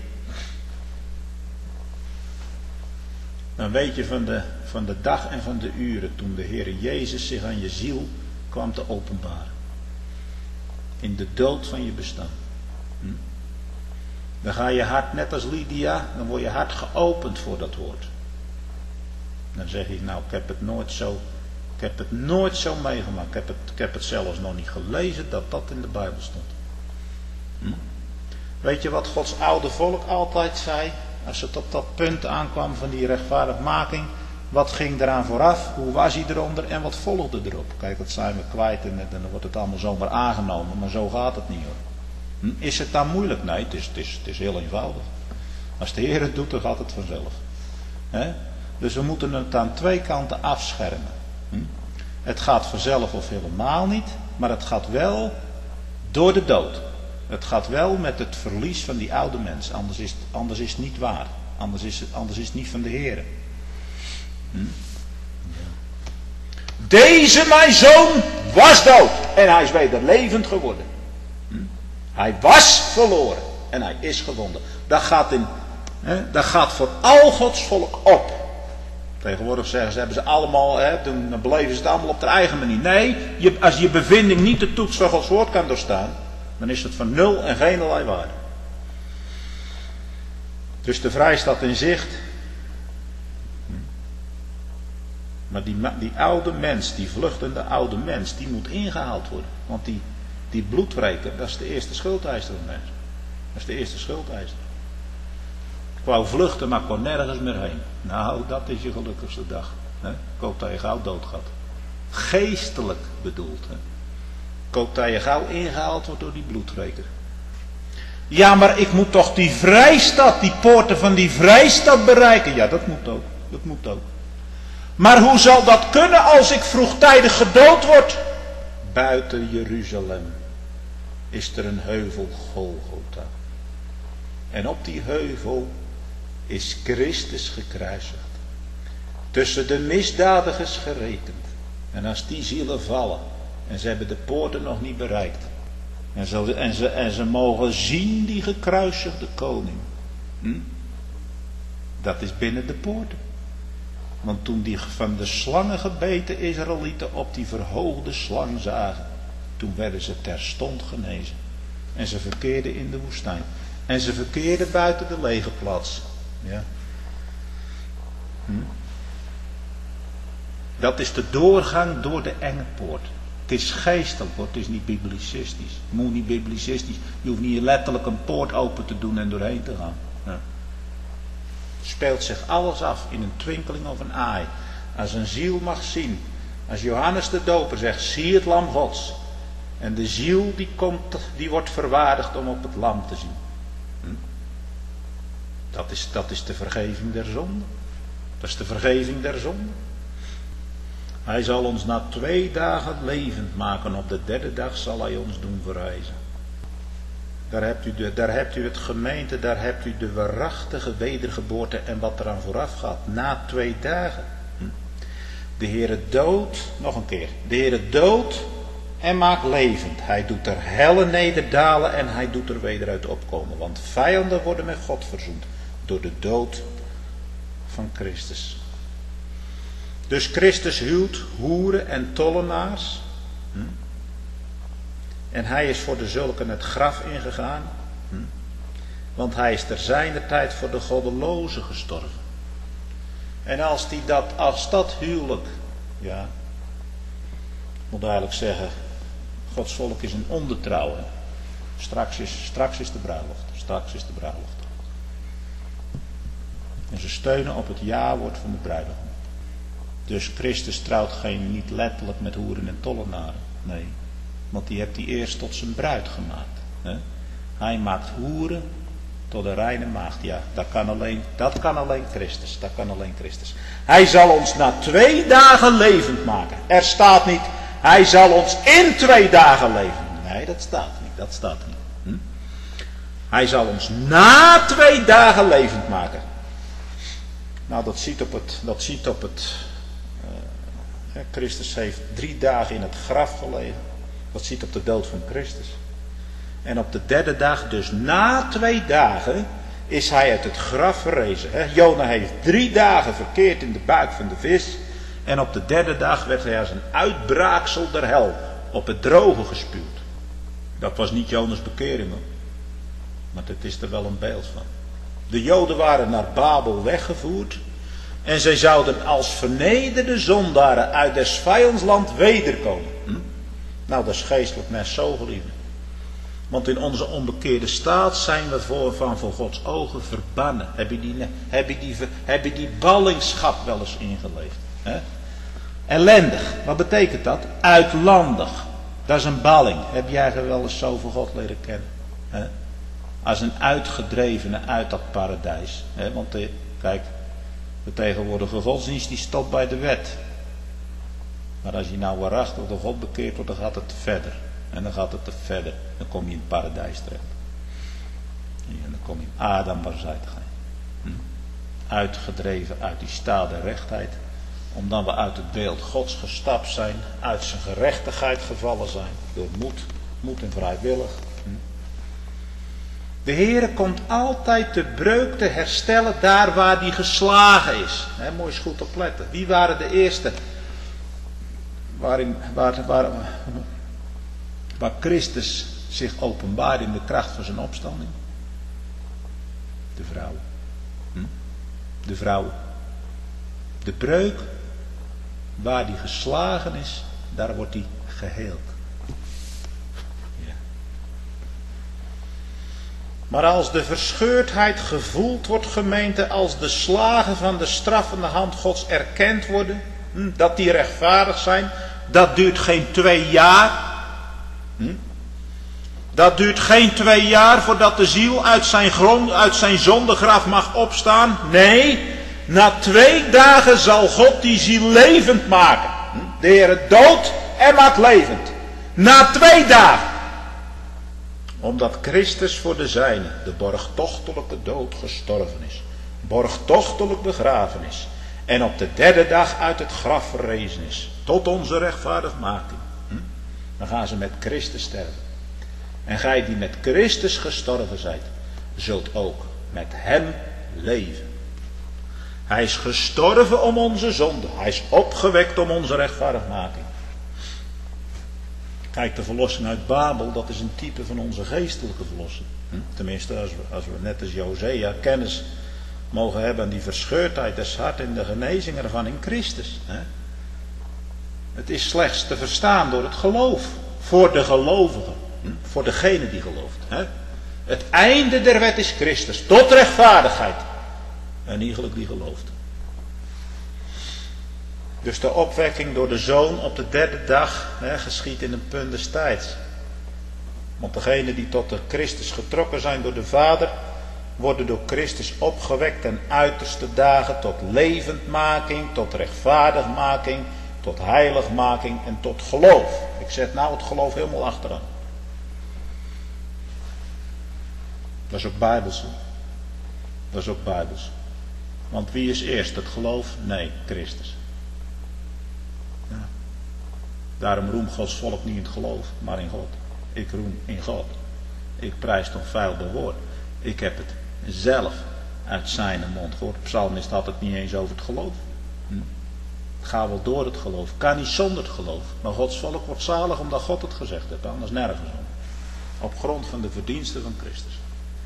Dan weet je van de, van de dag en van de uren toen de Heer Jezus zich aan je ziel kwam te openbaren. In de dood van je bestaan. Hm? Dan ga je hart net als Lydia, dan wordt je hart geopend voor dat woord. Dan zeg je, nou ik heb het nooit zo, ik heb het nooit zo meegemaakt. Ik heb het, ik heb het zelfs nog niet gelezen dat dat in de Bijbel stond. Hm? Weet je wat Gods oude volk altijd zei? Als het op dat punt aankwam van die rechtvaardigmaking. Wat ging eraan vooraf? Hoe was hij eronder? En wat volgde erop? Kijk, dat zijn we kwijt en dan wordt het allemaal zomaar aangenomen. Maar zo gaat het niet hoor. Hm? Is het dan moeilijk? Nee, het is, het, is, het is heel eenvoudig. Als de Heer het doet, dan gaat het vanzelf. He? Dus we moeten het aan twee kanten afschermen. Hm? Het gaat vanzelf of helemaal niet. Maar het gaat wel door de dood. Het gaat wel met het verlies van die oude mens. Anders is, anders is het niet waar. Anders is het, anders is het niet van de Heer. Hm? Ja. Deze mijn zoon, was dood en hij is weder levend geworden. Hm? Hij was verloren en hij is gevonden. Dat gaat, in, hè, dat gaat voor al Gods volk op. Tegenwoordig zeggen ze, hebben ze allemaal, hè, dan beleven ze het allemaal op de eigen manier. Nee, je, als je bevinding niet de toets van Gods woord kan doorstaan, dan is het van nul en geen allerlei waarde. Dus de vrijstaat in zicht. Maar die, die oude mens, die vluchtende oude mens, die moet ingehaald worden. Want die, die bloedwreker, dat is de eerste schuldeiser van mensen. Dat is de eerste schuldeiser. Ik wou vluchten, maar kon nergens meer heen. Nou, dat is je gelukkigste dag. Hè? Ik hoop dat je gauw dood gaat. Geestelijk bedoeld. Hè? Ik hoop dat je gauw ingehaald wordt door die bloedwreker. Ja, maar ik moet toch die vrijstad, die poorten van die vrijstad bereiken. Ja, dat moet ook. Dat moet ook. Maar hoe zal dat kunnen als ik vroegtijdig gedood word? Buiten Jeruzalem is er een heuvel Golgotha. En op die heuvel is Christus gekruisigd. Tussen de misdadigers gerekend. En als die zielen vallen en ze hebben de poorten nog niet bereikt. En ze, en ze, en ze mogen zien die gekruisigde koning. Hm? Dat is binnen de poorten. Want toen die van de slangen gebeten Israëlieten op die verhoogde slang zagen, toen werden ze terstond genezen. En ze verkeerden in de woestijn. En ze verkeerden buiten de legerplaats. Ja. Hm? Dat is de doorgang door de enge poort. Het is geestelijk, het is niet biblicistisch. Je moet niet biblicistisch. Je hoeft niet letterlijk een poort open te doen en doorheen te gaan. Ja. Speelt zich alles af in een twinkeling of een aai. Als een ziel mag zien. Als Johannes de Doper zegt, zie het lam Gods. En de ziel die komt, die wordt verwaardigd om op het lam te zien. Hm? Dat is, dat is de vergeving der zonde. Dat is de vergeving der zonde. Hij zal ons na twee dagen levend maken. Op de derde dag zal hij ons doen verrijzen. Daar hebt u, de, daar hebt u het gemeente, daar hebt u de waarachtige wedergeboorte en wat eraan vooraf gaat. Na twee dagen. Hm. De Heere dood, nog een keer. De Heere dood en maakt levend. Hij doet er helle nederdalen en hij doet er weder uit opkomen. Want vijanden worden met God verzoend door de dood van Christus. Dus Christus huwt hoeren en tollenaars. Hm. En hij is voor de zulken het graf ingegaan. Hm. Want hij is ter zijner tijd voor de goddelozen gestorven. En als, die dat, als dat huwelijk, ja, ik moet eigenlijk zeggen, Gods volk is een ondertrouw. Hè. Straks is, straks is de bruiloft. Straks is de bruiloft. En ze steunen op het ja-woord van de bruidegom. Dus Christus trouwt geen, niet letterlijk met hoeren en tollenaren. Nee. Want die heeft hij eerst tot zijn bruid gemaakt. Hè? Hij maakt hoeren tot een reine maagd. Ja, dat kan, alleen, dat kan alleen Christus. Dat kan alleen Christus. Hij zal ons na twee dagen levend maken. Er staat niet, hij zal ons in twee dagen levend. Nee, dat staat niet. Dat staat niet. Hm? Hij zal ons na twee dagen levend maken. Nou, dat ziet op het... Dat ziet op het uh, Christus heeft drie dagen in het graf gelegen. Dat ziet op de dood van Christus. En op de derde dag, dus na twee dagen, is hij uit het graf verrezen. He, Jona heeft drie dagen verkeerd in de buik van de vis. En op de derde dag werd hij als een uitbraaksel der hel op het droge gespuwd. Dat was niet Jonas' bekering, hoor. Maar het is er wel een beeld van. De Joden waren naar Babel weggevoerd. En zij zouden als vernederde zondaren uit des vijandsland wederkomen. Hm? Nou, dat is geestelijk mens zo geliefd. Want in onze onbekeerde staat zijn we voor, van voor Gods ogen verbannen. Heb je die, heb je die, heb je die ballingschap wel eens ingeleefd? Hè? Ellendig, wat betekent dat? Uitlandig. Dat is een balling. Heb jij wel eens zo voor God leren kennen? Hè? Als een uitgedrevene uit dat paradijs. Hè? Want de, kijk, de tegenwoordige godsdienst die stopt bij de wet. Maar als je nou waarachtig door God bekeerd wordt, dan gaat het te verder. En dan gaat het te verder. Dan kom je in het paradijs terecht. En dan kom je in Adam waar zij te gaan. Hm? Uitgedreven uit die staat der rechtheid. Omdat we uit het beeld Gods gestapt zijn, uit zijn gerechtigheid gevallen zijn, door moed, moed en vrijwillig. De Heere komt altijd de breuk te herstellen daar waar die geslagen is. He, moet je eens goed opletten. Wie waren de eerste waarin, waar, waar, waar Christus zich openbaarde in de kracht van zijn opstanding? De vrouw. Hm? De vrouw. De breuk waar die geslagen is, daar wordt die geheeld. Ja. Maar als de verscheurdheid gevoeld wordt, gemeente, als de slagen van de straffende hand Gods erkend worden, hm, dat die rechtvaardig zijn, dat duurt geen twee jaar. Hm? Dat duurt geen twee jaar voordat de ziel uit zijn grond, uit zijn zondegraf mag opstaan. Nee, na twee dagen zal God die ziel levend maken. De Heer dood en maakt levend. Na twee dagen. Omdat Christus voor de zijnen de borgtochtelijke dood gestorven is. Borgtochtelijk begraven is. En op de derde dag uit het graf verrezen is. Tot onze rechtvaardigmaking. Dan gaan ze met Christus sterven. En gij die met Christus gestorven zijt, zult ook met hem leven. Hij is gestorven om onze zonde. Hij is opgewekt om onze rechtvaardigmaking. Kijk, de verlossing uit Babel, dat is een type van onze geestelijke verlossing. Hm? Tenminste, als we, als we net als Josea kennis mogen hebben aan die verscheurdheid des hart en de genezing ervan in Christus. Hè? Het is slechts te verstaan door het geloof. Voor de gelovigen. Hm? Voor degene die gelooft. Hè? Het einde der wet is Christus. Tot rechtvaardigheid. En iegelijk die gelooft. Dus de opwekking door de Zoon op de derde dag hè, geschiet in een punt des tijds. Want degenen die tot de Christus getrokken zijn door de Vader, worden door Christus opgewekt ten uiterste dagen tot levendmaking, tot rechtvaardigmaking, tot heiligmaking en tot geloof. Ik zet nou het geloof helemaal achteraan. Dat is ook bijbels. Dat is ook bijbels. Want wie is eerst, het geloof? Nee, Christus. Ja. Daarom roem Gods volk niet in het geloof, maar in God. Ik roem in God. Ik prijs toch vuil bewoord. Ik heb het zelf uit zijn mond gehoord. Psalmist had het niet eens over het geloof. Hm? Het gaat wel door het geloof. Kan niet zonder het geloof. Maar Gods volk wordt zalig omdat God het gezegd heeft. Anders nergens om. Op grond van de verdiensten van Christus.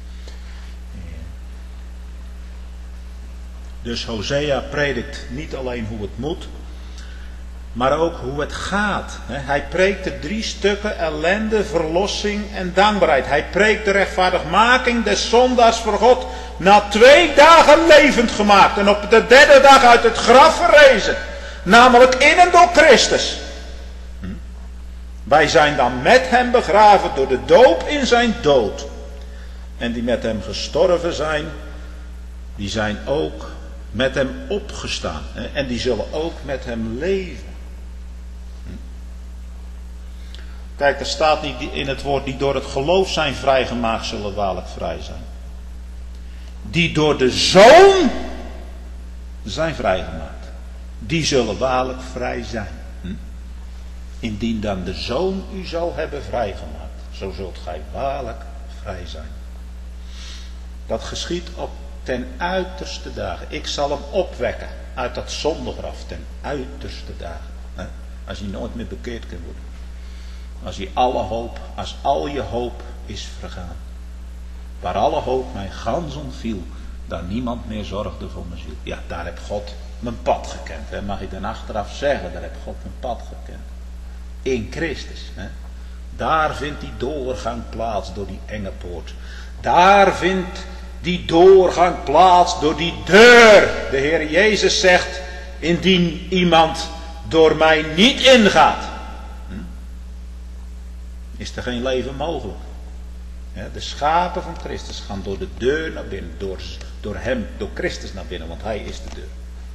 Dus Hosea predikt niet alleen hoe het moet, maar ook hoe het gaat. Hij preekt de drie stukken ellende, verlossing en dankbaarheid. Hij preekt de rechtvaardigmaking des zondaars voor God. Na twee dagen levend gemaakt en op de derde dag uit het graf verrezen. Namelijk in en door Christus. Wij zijn dan met hem begraven door de doop in zijn dood. En die met hem gestorven zijn, die zijn ook met hem opgestaan. En die zullen ook met hem leven. Kijk, er staat niet in het woord, die door het geloof zijn vrijgemaakt, zullen waarlijk vrij zijn. Die door de Zoon zijn vrijgemaakt. Die zullen waarlijk vrij zijn. Indien dan de Zoon u zal hebben vrijgemaakt, zo zult gij waarlijk vrij zijn. Dat geschiet op ten uiterste dagen. Ik zal hem opwekken uit dat zondegraf ten uiterste dagen. Als hij nooit meer bekeerd kan worden. Als hij alle hoop, als al je hoop is vergaan. Waar alle hoop mijn gans ontviel, daar niemand meer zorgde voor mijn ziel. Ja, daar heb God mijn pad gekend. Hè. Mag ik dan achteraf zeggen, daar heb God mijn pad gekend. In Christus. Hè. Daar vindt die doorgang plaats door die enge poort. Daar vindt die doorgang plaats door die deur. De Heer Jezus zegt, indien iemand door mij niet ingaat, is er geen leven mogelijk. De schapen van Christus gaan door de deur naar binnen. Door, door hem, door Christus naar binnen, want hij is de deur.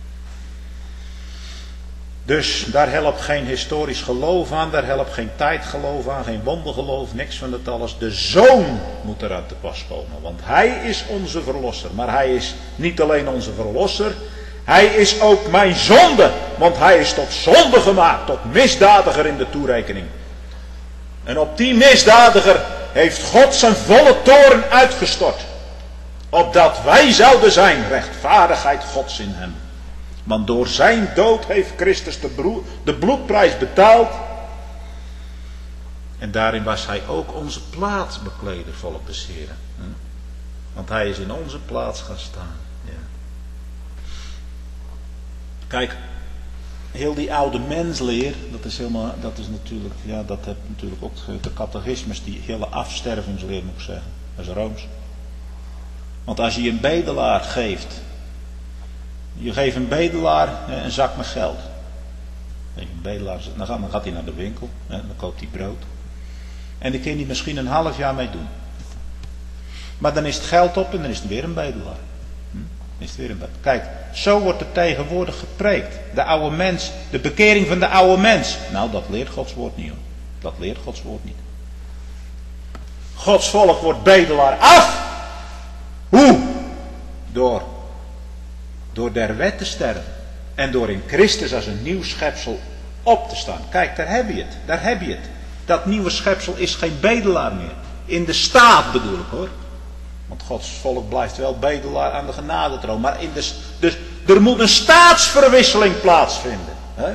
Dus daar helpt geen historisch geloof aan, daar helpt geen tijdgeloof aan, geen wondergeloof, niks van dat alles. De Zoon moet er aan te pas komen, want hij is onze verlosser. Maar hij is niet alleen onze verlosser, Hij is ook mijn zonde, want hij is tot zonde gemaakt, tot misdadiger in de toerekening. En op die misdadiger heeft God zijn volle toorn uitgestort. Opdat wij zouden zijn rechtvaardigheid Gods in hem. Want door zijn dood heeft Christus de, broe, de bloedprijs betaald. En daarin was hij ook onze plaatsbekleder, volk des Heren. Want hij is in onze plaats gaan staan. Ja. Kijk, heel die oude mensleer, dat is helemaal, dat is natuurlijk, ja, dat heeft natuurlijk ook de catechismus, die hele afstervingsleer moet ik zeggen. Dat is Rooms. Want als je een bedelaar geeft, je geeft een bedelaar een zak met geld. Een bedelaar, dan gaat hij naar de winkel, dan koopt hij brood. En die kan hij misschien een half jaar mee doen. Maar dan is het geld op en dan is het weer een bedelaar. Hm? Is het weer een bedelaar. Kijk, zo wordt er tegenwoordig gepreekt. De oude mens, de bekering van de oude mens. Nou, dat leert Gods woord niet, hoor. Dat leert Gods woord niet. Gods volk wordt bedelaar af. Hoe? Door. Door der wet te sterven. En door in Christus als een nieuw schepsel op te staan. Kijk, daar heb je het. Daar heb je het. Dat nieuwe schepsel is geen bedelaar meer. In de staat bedoel ik, hoor. Want Gods volk blijft wel bedelaar aan de genadetroon. Maar in de, dus er moet een staatsverwisseling plaatsvinden. Hè?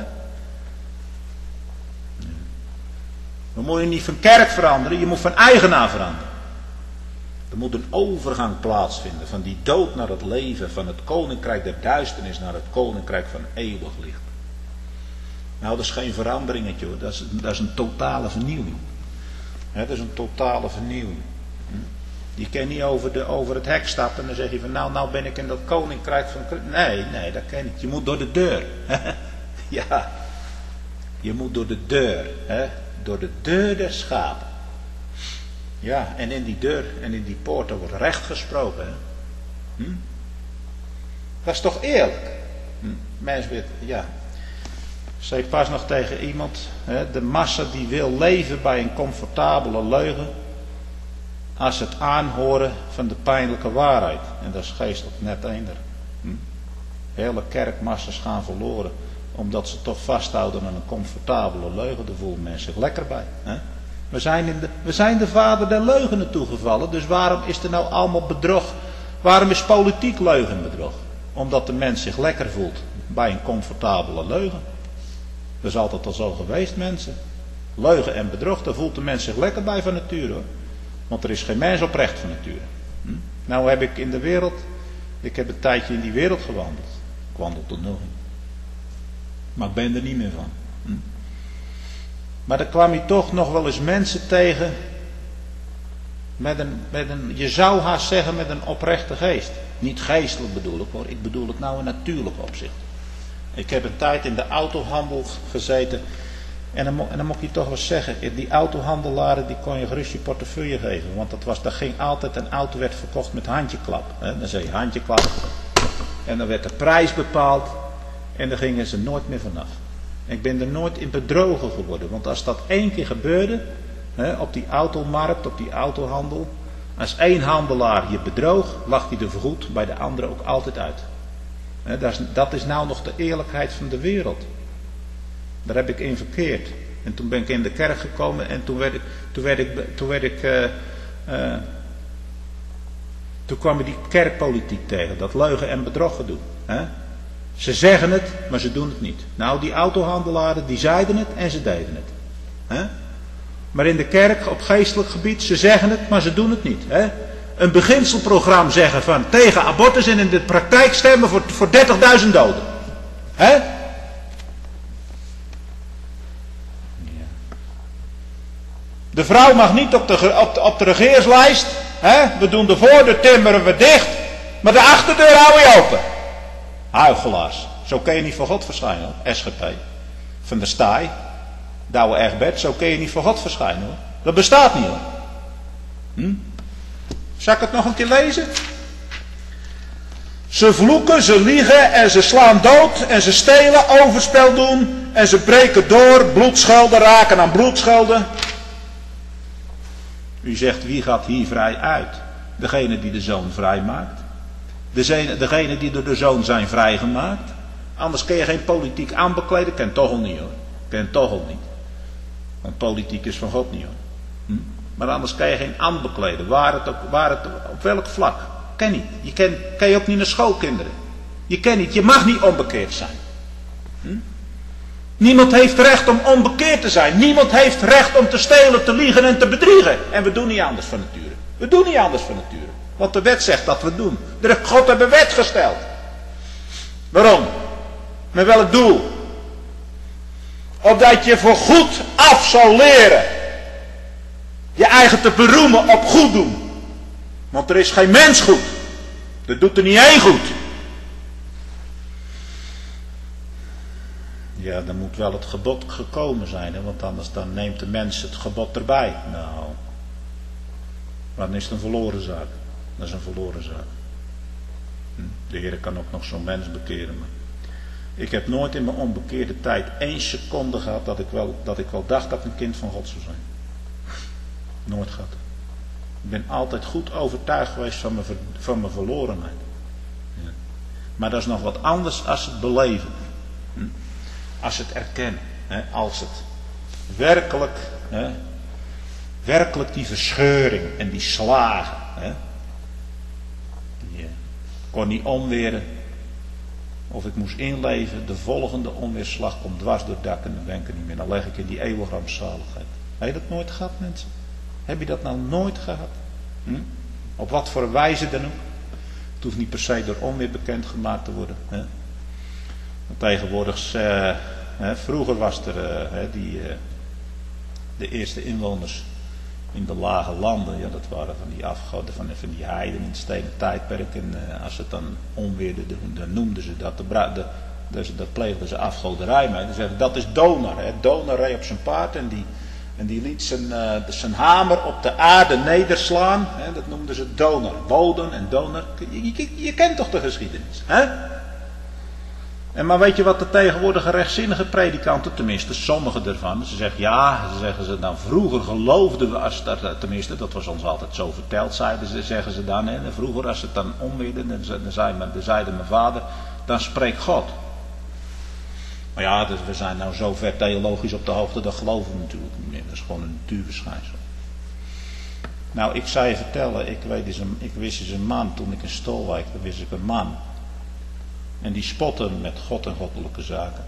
Dan moet je niet van kerk veranderen. Je moet van eigenaar veranderen. Er moet een overgang plaatsvinden. Van die dood naar het leven. Van het koninkrijk der duisternis naar het koninkrijk van eeuwig licht. Nou, dat is geen veranderingetje, hoor. Dat is, dat is een totale vernieuwing. He, dat is een totale vernieuwing. Je kan niet over, de, over het hek stappen en dan zeg je van nou, nou ben ik in dat koninkrijk van... Nee, nee, dat kan niet. Je moet door de deur. Ja, je moet door de deur. He? Door de deur der schapen. Ja, en in die deur en in die poort wordt recht gesproken. Hè? Hm? Dat is toch eerlijk? Hm? Mensen weten, ja... Ik zei pas nog tegen iemand, hè, de massa die wil leven bij een comfortabele leugen, als het aanhoren van de pijnlijke waarheid. En dat is geestelijk net eender. Hm? Hele kerkmassa's gaan verloren, omdat ze toch vasthouden aan een comfortabele leugen. Daar voelen mensen zich lekker bij. Hè? We zijn, in de, we zijn de vader der leugen toegevallen, dus waarom is er nou allemaal bedrog? Waarom is politiek leugenbedrog? Omdat de mens zich lekker voelt bij een comfortabele leugen. Dat is altijd al zo geweest, mensen. Leugen en bedrog, daar voelt de mens zich lekker bij van nature, hoor. Want er is geen mens oprecht van nature. Hm? Nou heb ik in de wereld, ik heb een tijdje in die wereld gewandeld. Ik wandel tot nog niet. Maar ik ben er niet meer van. Hm? Maar dan kwam je toch nog wel eens mensen tegen, met een, met een, je zou haast zeggen met een oprechte geest. Niet geestelijk bedoel ik, hoor. Ik bedoel het nou in natuurlijk opzicht. Ik heb een tijd in de autohandel gezeten. En dan, en dan moet je toch wel zeggen. Die autohandelaren die kon je gerust je portefeuille geven. Want dat was, daar ging altijd een auto werd verkocht met handjeklap. Hè? Dan zei je handjeklap. En dan werd de prijs bepaald. En daar gingen ze nooit meer vanaf. Ik ben er nooit in bedrogen geworden. Want als dat één keer gebeurde. Hè, op die automarkt, op die autohandel. Als één handelaar je bedroog. Lag hij er vergoed bij de andere ook altijd uit. Dat is, dat is nou nog de eerlijkheid van de wereld. Daar heb ik in verkeerd. En toen ben ik in de kerk gekomen en toen werd ik, toen werd ik, toen werd ik, uh, uh, toen kwam ik die kerkpolitiek tegen, dat leugen en bedrog gedoe. Hè? Ze zeggen het, maar ze doen het niet. Nou, die autohandelaren, die zeiden het en ze deden het. Hè? Maar in de kerk, op geestelijk gebied, ze zeggen het, maar ze doen het niet. Hè? Een beginselprogramma zeggen van tegen abortus en in de praktijk stemmen voor, voor dertigduizend doden. Hè? Ja. De vrouw mag niet op de, op de, op de regeerslijst. Hè? We doen de voordeur timmeren we dicht. Maar de achterdeur houden we open. Huichelaars. Zo kun je niet voor God verschijnen, hoor. S G P. Van der Staaij. Douwe Egbert. Zo kun je niet voor God verschijnen, hoor. Dat bestaat niet, hoor. Hm? Zal ik het nog een keer lezen? Ze vloeken, ze liegen en ze slaan dood en ze stelen, overspel doen en ze breken door, bloedschulden raken aan bloedschulden. U zegt, wie gaat hier vrij uit? Degene die de zoon vrij maakt. Degene die door de Zoon zijn vrijgemaakt. Anders kun je geen politiek aanbekleden. Ken toch al niet hoor. Ken toch al niet. Want politiek is van God niet hoor. Hm? Maar anders kan je geen ambt bekleden. Waar het, ook, waar het op welk vlak. Ken niet. Je kan, kan je ook niet naar schoolkinderen. Je kan niet. Je mag niet onbekeerd zijn. Hm? Niemand heeft recht om onbekeerd te zijn. Niemand heeft recht om te stelen, te liegen en te bedriegen. En we doen niet anders van nature. We doen niet anders van nature. Want de wet zegt dat we het doen. God heeft een wet gesteld. Waarom? Met welk doel? Opdat je voor goed af zal leren. Je eigen te beroemen op goed doen. Want er is geen mens goed. Er doet er niet één goed. Ja, dan moet wel het gebod gekomen zijn. Hè? Want anders dan neemt de mens het gebod erbij. Nou, dan is het een verloren zaak. Dat is een verloren zaak. De Heer kan ook nog zo'n mens bekeren. Maar ik heb nooit in mijn onbekeerde tijd één seconde gehad dat ik, wel, dat ik wel dacht dat ik een kind van God zou zijn. Nooit gehad. Ik ben altijd goed overtuigd geweest van mijn, ver, van mijn verlorenheid. Ja. Maar dat is nog wat anders als het beleven. Hm? Als het erkennen. Hè? Als het werkelijk, hè? werkelijk die verscheuring en die slagen. Hè? Die, ik kon niet omweren. Of ik moest inleven, de volgende onweerslag komt dwars door het dak en dan ben ik er niet meer. Dan leg ik in die eeuwige rampzaligheid. Heb je dat nooit gehad, mensen? Heb je dat nou nooit gehad? Hm? Op wat voor wijze dan ook? Het hoeft niet per se door onweer bekendgemaakt te worden. Hè? Tegenwoordig, uh, hè, vroeger was er uh, hè, die, uh, de eerste inwoners in de lage landen. Ja, dat waren van die afgoden, van, van die heiden in het stenen tijdperk. En uh, als het dan onweerde, dan noemden ze dat, de, de, dus dat pleegden ze afgoderij mee. Dan zeiden dat is Donar. Hè. Donar reed op zijn paard en die, en die liet zijn, uh, zijn hamer op de aarde nederslaan. Hè. Dat noemden ze Donar. Boden en Donar. Je, je, je kent toch de geschiedenis, hè? En maar weet je wat de tegenwoordige rechtzinnige predikanten, tenminste sommige ervan, ze zeggen ja, ze zeggen ze dan vroeger geloofden we, als dat, tenminste dat was ons altijd zo verteld, zeiden ze, zeggen ze dan, hè, vroeger als het dan omweerde, dan, dan, zei, dan zeide mijn vader, dan spreekt God. Maar ja, dus we zijn nou zo ver theologisch op de hoogte, dat geloven we natuurlijk niet meer, dat is gewoon een natuurverschijnsel. Nou, ik zou je vertellen, ik, weet eens een, ik wist eens een man, toen ik in Stolwijk, toen wist ik een man. En die spotten met God en goddelijke zaken.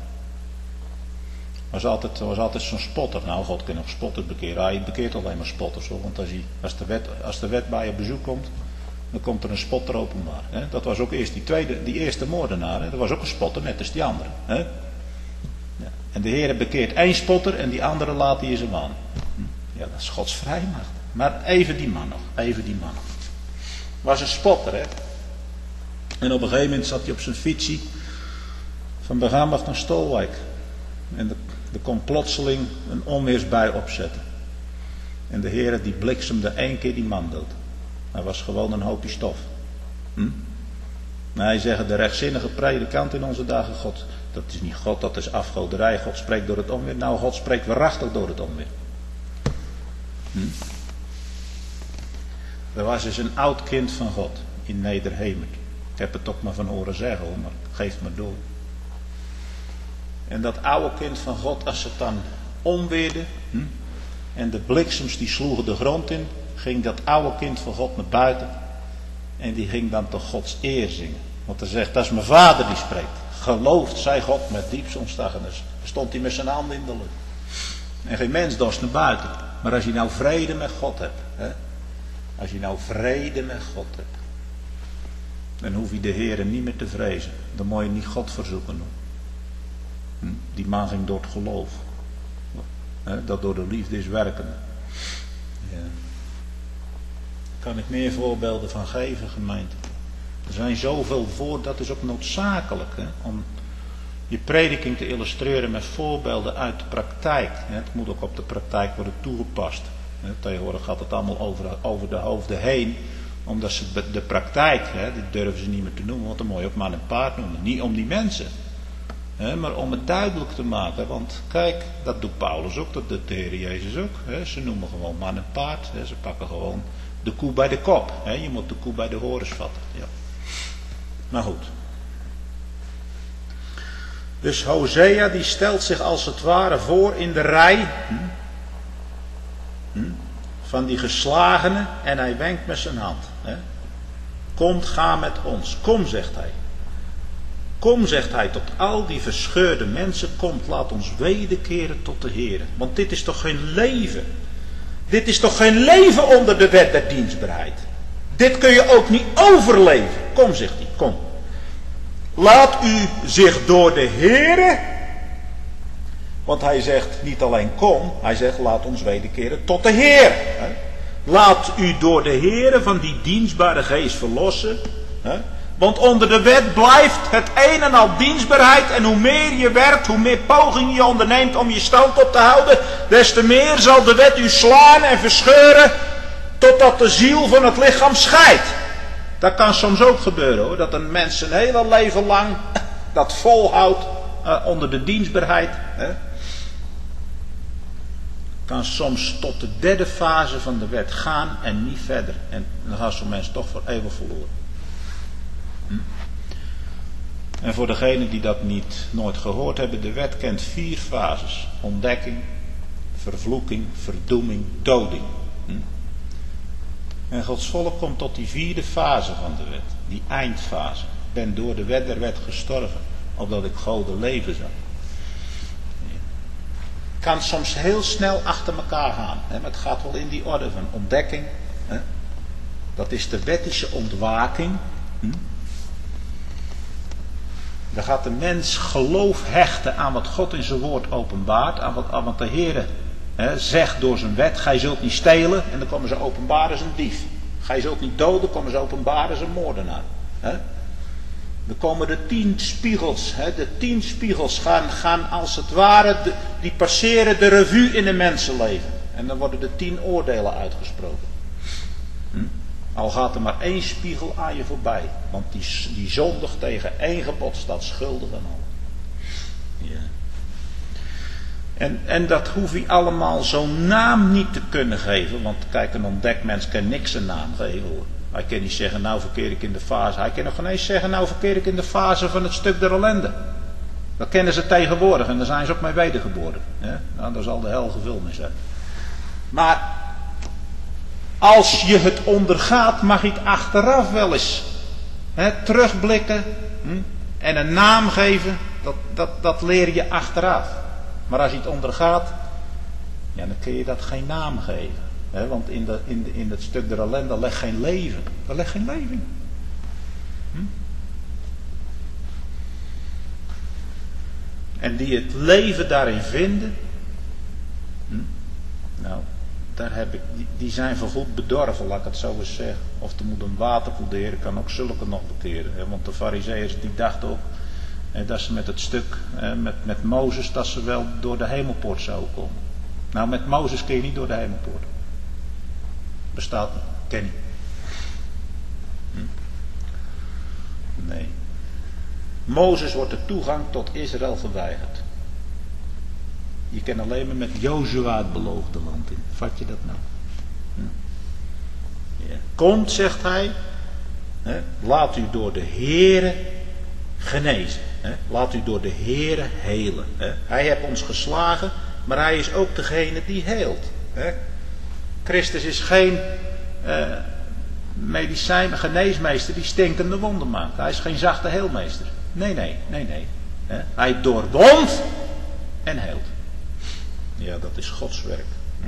Was altijd, was altijd zo'n spotter. Nou, God kan nog spotters bekeren. Hij bekeert alleen maar spotters hoor. Want als, hij, als, de wet, als de wet bij je op bezoek komt, dan komt er een spotter openbaar. Hè? Dat was ook eerst die, tweede, die eerste moordenaar. Hè? Dat was ook een spotter, net als die andere. Hè? Ja. En de Heer bekeert één spotter en die andere laat hij in zijn waan. Ja, dat is Gods vrijmacht. Maar even die man nog. Even die man nog. Was een spotter, hè. En op een gegeven moment zat hij op zijn fietsie van Begambach naar Stolwijk. En er, er kon plotseling een onweersbui opzetten. En de Heer die bliksemde één keer die man dood. Hij was gewoon een hoopje stof. Hm? Maar hij zegt de rechtzinnige predikant in onze dagen, God, dat is niet God, dat is afgoderij. God spreekt door het onweer. Nou, God spreekt waarachtig door het onweer. Hm? Er was dus een oud kind van God in Nederhemert. Ik heb het toch maar van horen zeggen hoor, maar geef het maar door. En dat oude kind van God, als het dan onweerde, hm, en de bliksems die sloegen de grond in, ging dat oude kind van God naar buiten. En die ging dan toch Gods eer zingen. Want hij zegt, dat is mijn vader die spreekt. Geloofd zij God met diepste ontzaggenis. Dan stond hij met zijn handen in de lucht. En geen mens dorst naar buiten. Maar als je nou vrede met God hebt, hè, als je nou vrede met God hebt, dan hoef je de Heer niet meer te vrezen. Dan moet je niet God verzoeken. Hm? Die man ging door het geloof. He, dat door de liefde is werkende. Ja. Daar kan ik meer voorbeelden van geven, gemeente. Er zijn zoveel voor, dat is ook noodzakelijk. He, om je prediking te illustreren met voorbeelden uit de praktijk. He, het moet ook op de praktijk worden toegepast. He, tegenwoordig gaat het allemaal over, over de hoofden heen. Omdat ze de praktijk, hè, die durven ze niet meer te noemen, want dan moet je ook man en paard noemen. Niet om die mensen, hè, maar om het duidelijk te maken. Want kijk, dat doet Paulus ook, dat doet de Heer Jezus ook. Hè. Ze noemen gewoon man en paard, hè. Ze pakken gewoon de koe bij de kop. Hè. Je moet de koe bij de horens vatten. Ja. Maar goed. Dus Hosea die stelt zich als het ware voor in de rij hm, hm, van die geslagenen en hij wenkt met zijn hand. Hè. Komt, ga met ons. Kom, zegt hij. Kom, zegt hij, tot al die verscheurde mensen. Komt, laat ons wederkeren tot de Heer. Want dit is toch geen leven. Dit is toch geen leven onder de wet der dienstbaarheid. Dit kun je ook niet overleven. Kom, zegt hij, kom. Laat u zich door de Heere, want hij zegt niet alleen kom, hij zegt laat ons wederkeren tot de Heer. Laat u door de Heere van die dienstbare geest verlossen. Want onder de wet blijft het een en al dienstbaarheid en hoe meer je werkt, hoe meer pogingen je onderneemt om je stand op te houden, des te meer zal de wet u slaan en verscheuren totdat de ziel van het lichaam scheidt. Dat kan soms ook gebeuren hoor, dat een mens zijn hele leven lang dat volhoudt uh, onder de dienstbaarheid. Hè. Kan soms tot de derde fase van de wet gaan en niet verder. En dan gaat zo'n mens toch voor eeuwig verloren. Hm? En voor degenen die dat niet nooit gehoord hebben, de wet kent vier fases. Ontdekking, vervloeking, verdoeming, doding. Hm? En Gods volk komt tot die vierde fase van de wet. Die eindfase. Ik ben door de wet der wet gestorven. Opdat ik Goden leven zou. Kan soms heel snel achter elkaar gaan. Hè? Maar het gaat wel in die orde van ontdekking. Hè? Dat is de wettische ontwaking. Hm? Dan gaat de mens geloof hechten aan wat God in zijn woord openbaart. Aan wat, aan wat de Heer He, zegt door zijn wet, gij zult niet stelen, en dan komen ze openbaren als een dief. Gij zult niet doden, komen ze openbaren als een moordenaar. He. Dan komen de tien spiegels, he, de tien spiegels gaan, gaan als het ware, de, die passeren de revue in een mensenleven. En dan worden de tien oordelen uitgesproken. Hm? Al gaat er maar één spiegel aan je voorbij, want die, die zondigt tegen één gebod staat schuldig aan al. Ja. En, en dat hoef je allemaal zo'n naam niet te kunnen geven. Want kijk, een ontdekmens kan niks een naam geven hoor. Hij kan niet zeggen, nou verkeer ik in de fase. Hij kan nog geen eens zeggen, nou verkeer ik in de fase van het stuk der ellende. Dat kennen ze tegenwoordig en daar zijn ze ook mee wedergeboren. Ja? Nou, daar zal de hel gevuld mee zijn. Maar als je het ondergaat, mag je het achteraf wel eens hè, terugblikken hm, en een naam geven. Dat, dat, dat leer je achteraf. Maar als je het ondergaat, ja, dan kun je dat geen naam geven. He, want in, de, in, de, in het stuk der ellende ligt geen leven. Er ligt geen leven in. Hm? En die het leven daarin vinden, hm? nou, daar heb ik, die, die zijn voorgoed bedorven, laat ik het zo eens zeggen. Of er moet een water polderen, kan ook zulke nog bekeren. He, want de farizeeërs die dachten ook, En dat ze met het stuk, met, met Mozes, dat ze wel door de hemelpoort zouden komen. Nou, met Mozes kun je niet door de hemelpoort. Bestaat niet, ken niet. Hm? Nee. Mozes wordt de toegang tot Israël verweigerd. Je kan alleen maar met Jozua het beloofde land in. Vat je dat nou? Hm? Ja. Komt, zegt hij, hè, laat u door de Heere genezen. Hè? Laat u door de Heere helen. Hè? Hij heeft ons geslagen, maar hij is ook degene die heelt. Hè? Christus is geen uh, medicijn, geneesmeester die stinkende wonden maakt. Hij is geen zachte heelmeester. Nee, nee, nee, nee. Hè? Hij doorwond en heelt. Ja, dat is Gods werk. Hm?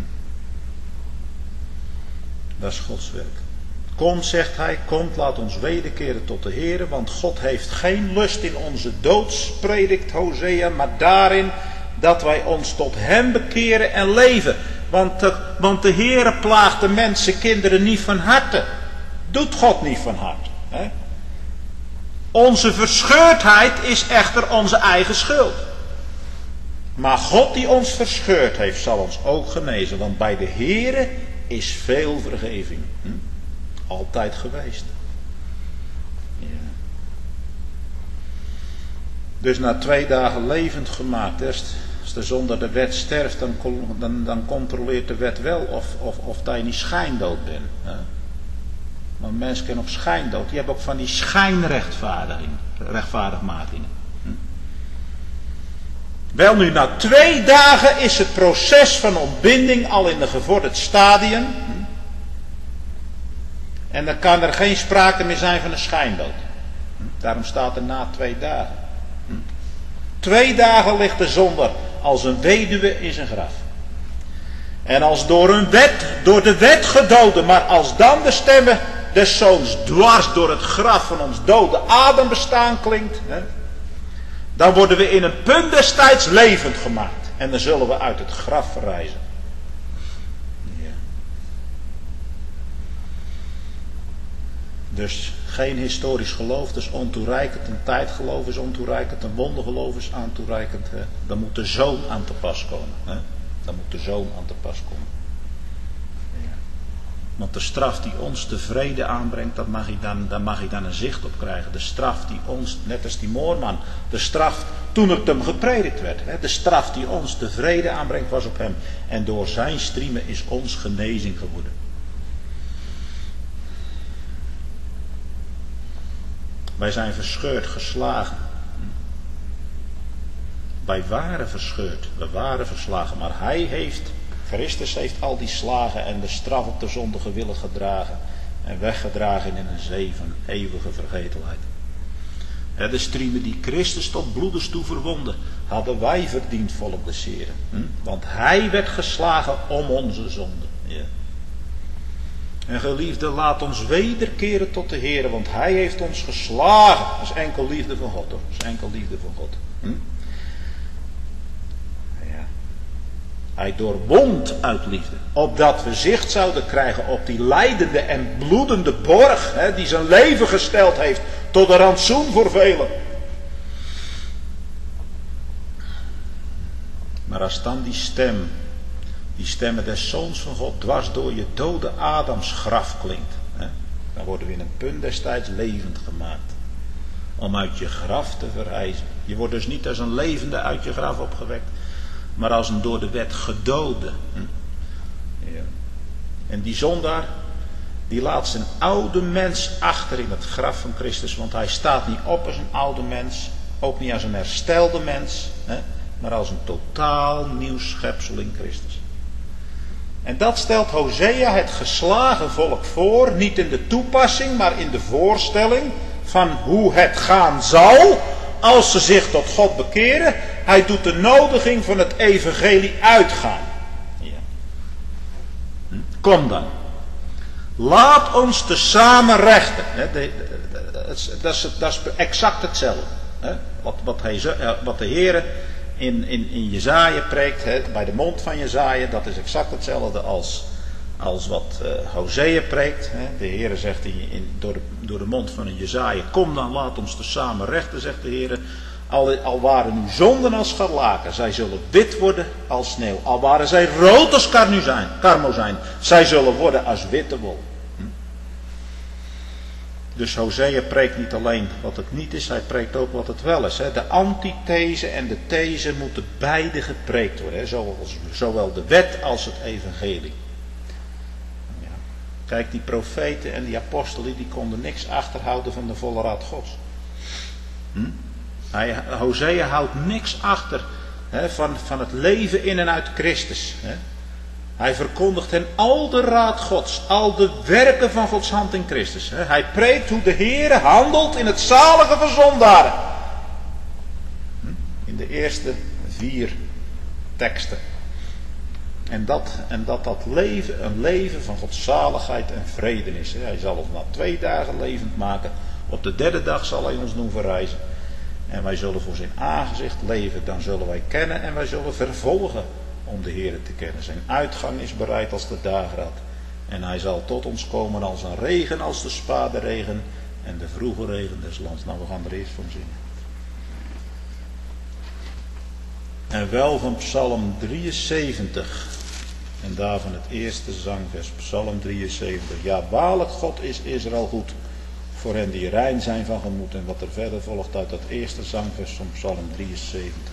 Dat is Gods werk. Komt, zegt hij, komt, laat ons wederkeren tot de Heere, want God heeft geen lust in onze dood, predikt Hosea, maar daarin dat wij ons tot hem bekeren en leven. Want de, want de Heere plaagt de mensen, kinderen niet van harte. Doet God niet van harte. Hè? Onze verscheurdheid is echter onze eigen schuld. Maar God die ons verscheurd heeft, zal ons ook genezen. Want bij de Heere is veel vergeving. Hm? Altijd geweest. Ja. Dus na twee dagen levend gemaakt. Als de zonder de wet sterft, dan, dan, dan controleert de wet wel of, of, of dat je niet schijndood bent. Hè? Maar mensen kennen ook schijndood. Die hebben ook van die schijnrechtvaardiging, rechtvaardigmakingen. Hm? Wel nu, na twee dagen is het proces van ontbinding al in een gevorderd stadium. Hm? En dan kan er geen sprake meer zijn van een schijndood. Hm? Daarom staat er na twee dagen. Hm? Twee dagen ligt de zondaar als een weduwe in zijn graf. En als door een wet, door de wet gedoden, maar als dan de stemmen des zoons dwars door het graf van ons dode Adembestaan klinkt, hè, dan worden we in een punt destijds levend gemaakt. En dan zullen we uit het graf verrijzen. Ja. Dus geen historisch geloof, dus ontoereikend. Een tijdgeloof is ontoereikend, een wondergeloof is aantoereikend. Hè. Dan moet de zoon aan te pas komen. Hè. Dan moet de zoon aan te pas komen. Ja. Want de straf die ons de vrede aanbrengt, dat mag je dan, daar mag je dan een zicht op krijgen. De straf die ons, net als die moorman, de straf toen het hem gepredikt werd. Hè, de straf die ons de vrede aanbrengt was op hem. En door zijn striemen is ons genezing geworden. Wij zijn verscheurd, geslagen. Wij waren verscheurd, we waren verslagen, maar hij heeft, Christus heeft al die slagen en de straf op de zondige willen gedragen en weggedragen in een zee van eeuwige vergetelheid. De striemen die Christus tot bloedens toe verwonden, hadden wij verdiend, volk des Heren. Hm? Want hij werd geslagen om onze zonde. Ja. En geliefde, laat ons wederkeren tot de Heren, want hij heeft ons geslagen. Dat is enkel liefde van God, hoor. Dat is enkel liefde van God. Hm? Hij doorwond uit liefde, opdat we zicht zouden krijgen op die lijdende en bloedende borg, hè, die zijn leven gesteld heeft tot een rantsoen voor velen. Maar als dan die stem, die stemmen des Zoons van God dwars door je dode Adams graf klinkt, hè, dan worden we in een punt destijds levend gemaakt. Om uit je graf te verrijzen. Je wordt dus niet als een levende uit je graf opgewekt, maar als een door de wet gedode. Ja. En die zondaar, die laat zijn oude mens achter in het graf van Christus. Want hij staat niet op als een oude mens. Ook niet als een herstelde mens. Hè, maar als een totaal nieuw schepsel in Christus. En dat stelt Hosea het geslagen volk voor. Niet in de toepassing, maar in de voorstelling van hoe het gaan zal als ze zich tot God bekeren. Hij doet de nodiging van het evangelie uitgaan. Ja. Kom dan. Laat ons tezamen rechten. Dat is, dat is exact hetzelfde. Wat, wat, hij, wat de Heer in, in, in Jesaja preekt, bij de mond van Jesaja, dat is exact hetzelfde als, als wat uh, Hosea preekt. De Heer zegt in, in, door, de, door de mond van een Jesaja, kom dan, laat ons tezamen rechten, zegt de Heer. Al, al waren uw zonden als scharlaken, zij zullen wit worden als sneeuw. Al waren zij rood als karmozijn, karmozijn, zij zullen worden als witte wol. Hm? Dus Hosea preekt niet alleen wat het niet is, hij preekt ook wat het wel is. Hè? De antithese en de these moeten beide gepreekt worden. Hè? Zoals, zowel de wet als het evangelie. Ja. Kijk, die profeten en die apostelen, die konden niks achterhouden van de volle raad Gods. Hm? Hij, Hosea houdt niks achter hè, van, van het leven in en uit Christus. Hè. Hij verkondigt hen al de raad Gods, al de werken van Gods hand in Christus. Hè. Hij preekt hoe de Heere handelt in het zalige van zondaren. Hm? In de eerste vier teksten. En dat, en dat dat leven een leven van Gods zaligheid en vrede is. Hè. Hij zal ons na twee dagen levend maken. Op de derde dag zal hij ons doen verrijzen. En wij zullen voor zijn aangezicht leven, dan zullen wij kennen en wij zullen vervolgen om de Heer te kennen. Zijn uitgang is bereid als de dageraad. En hij zal tot ons komen als een regen, als de spaderegen en de vroege regen des lands. Nou, we gaan er eerst van zingen. En wel van Psalm drieënzeventig. En daarvan het eerste zangvers, Psalm drieënzeventig. Ja, waarlijk God is Israël goed. Voor hen die rein zijn van gemoed. En wat er verder volgt uit dat eerste zangvers van Psalm drieënzeventig.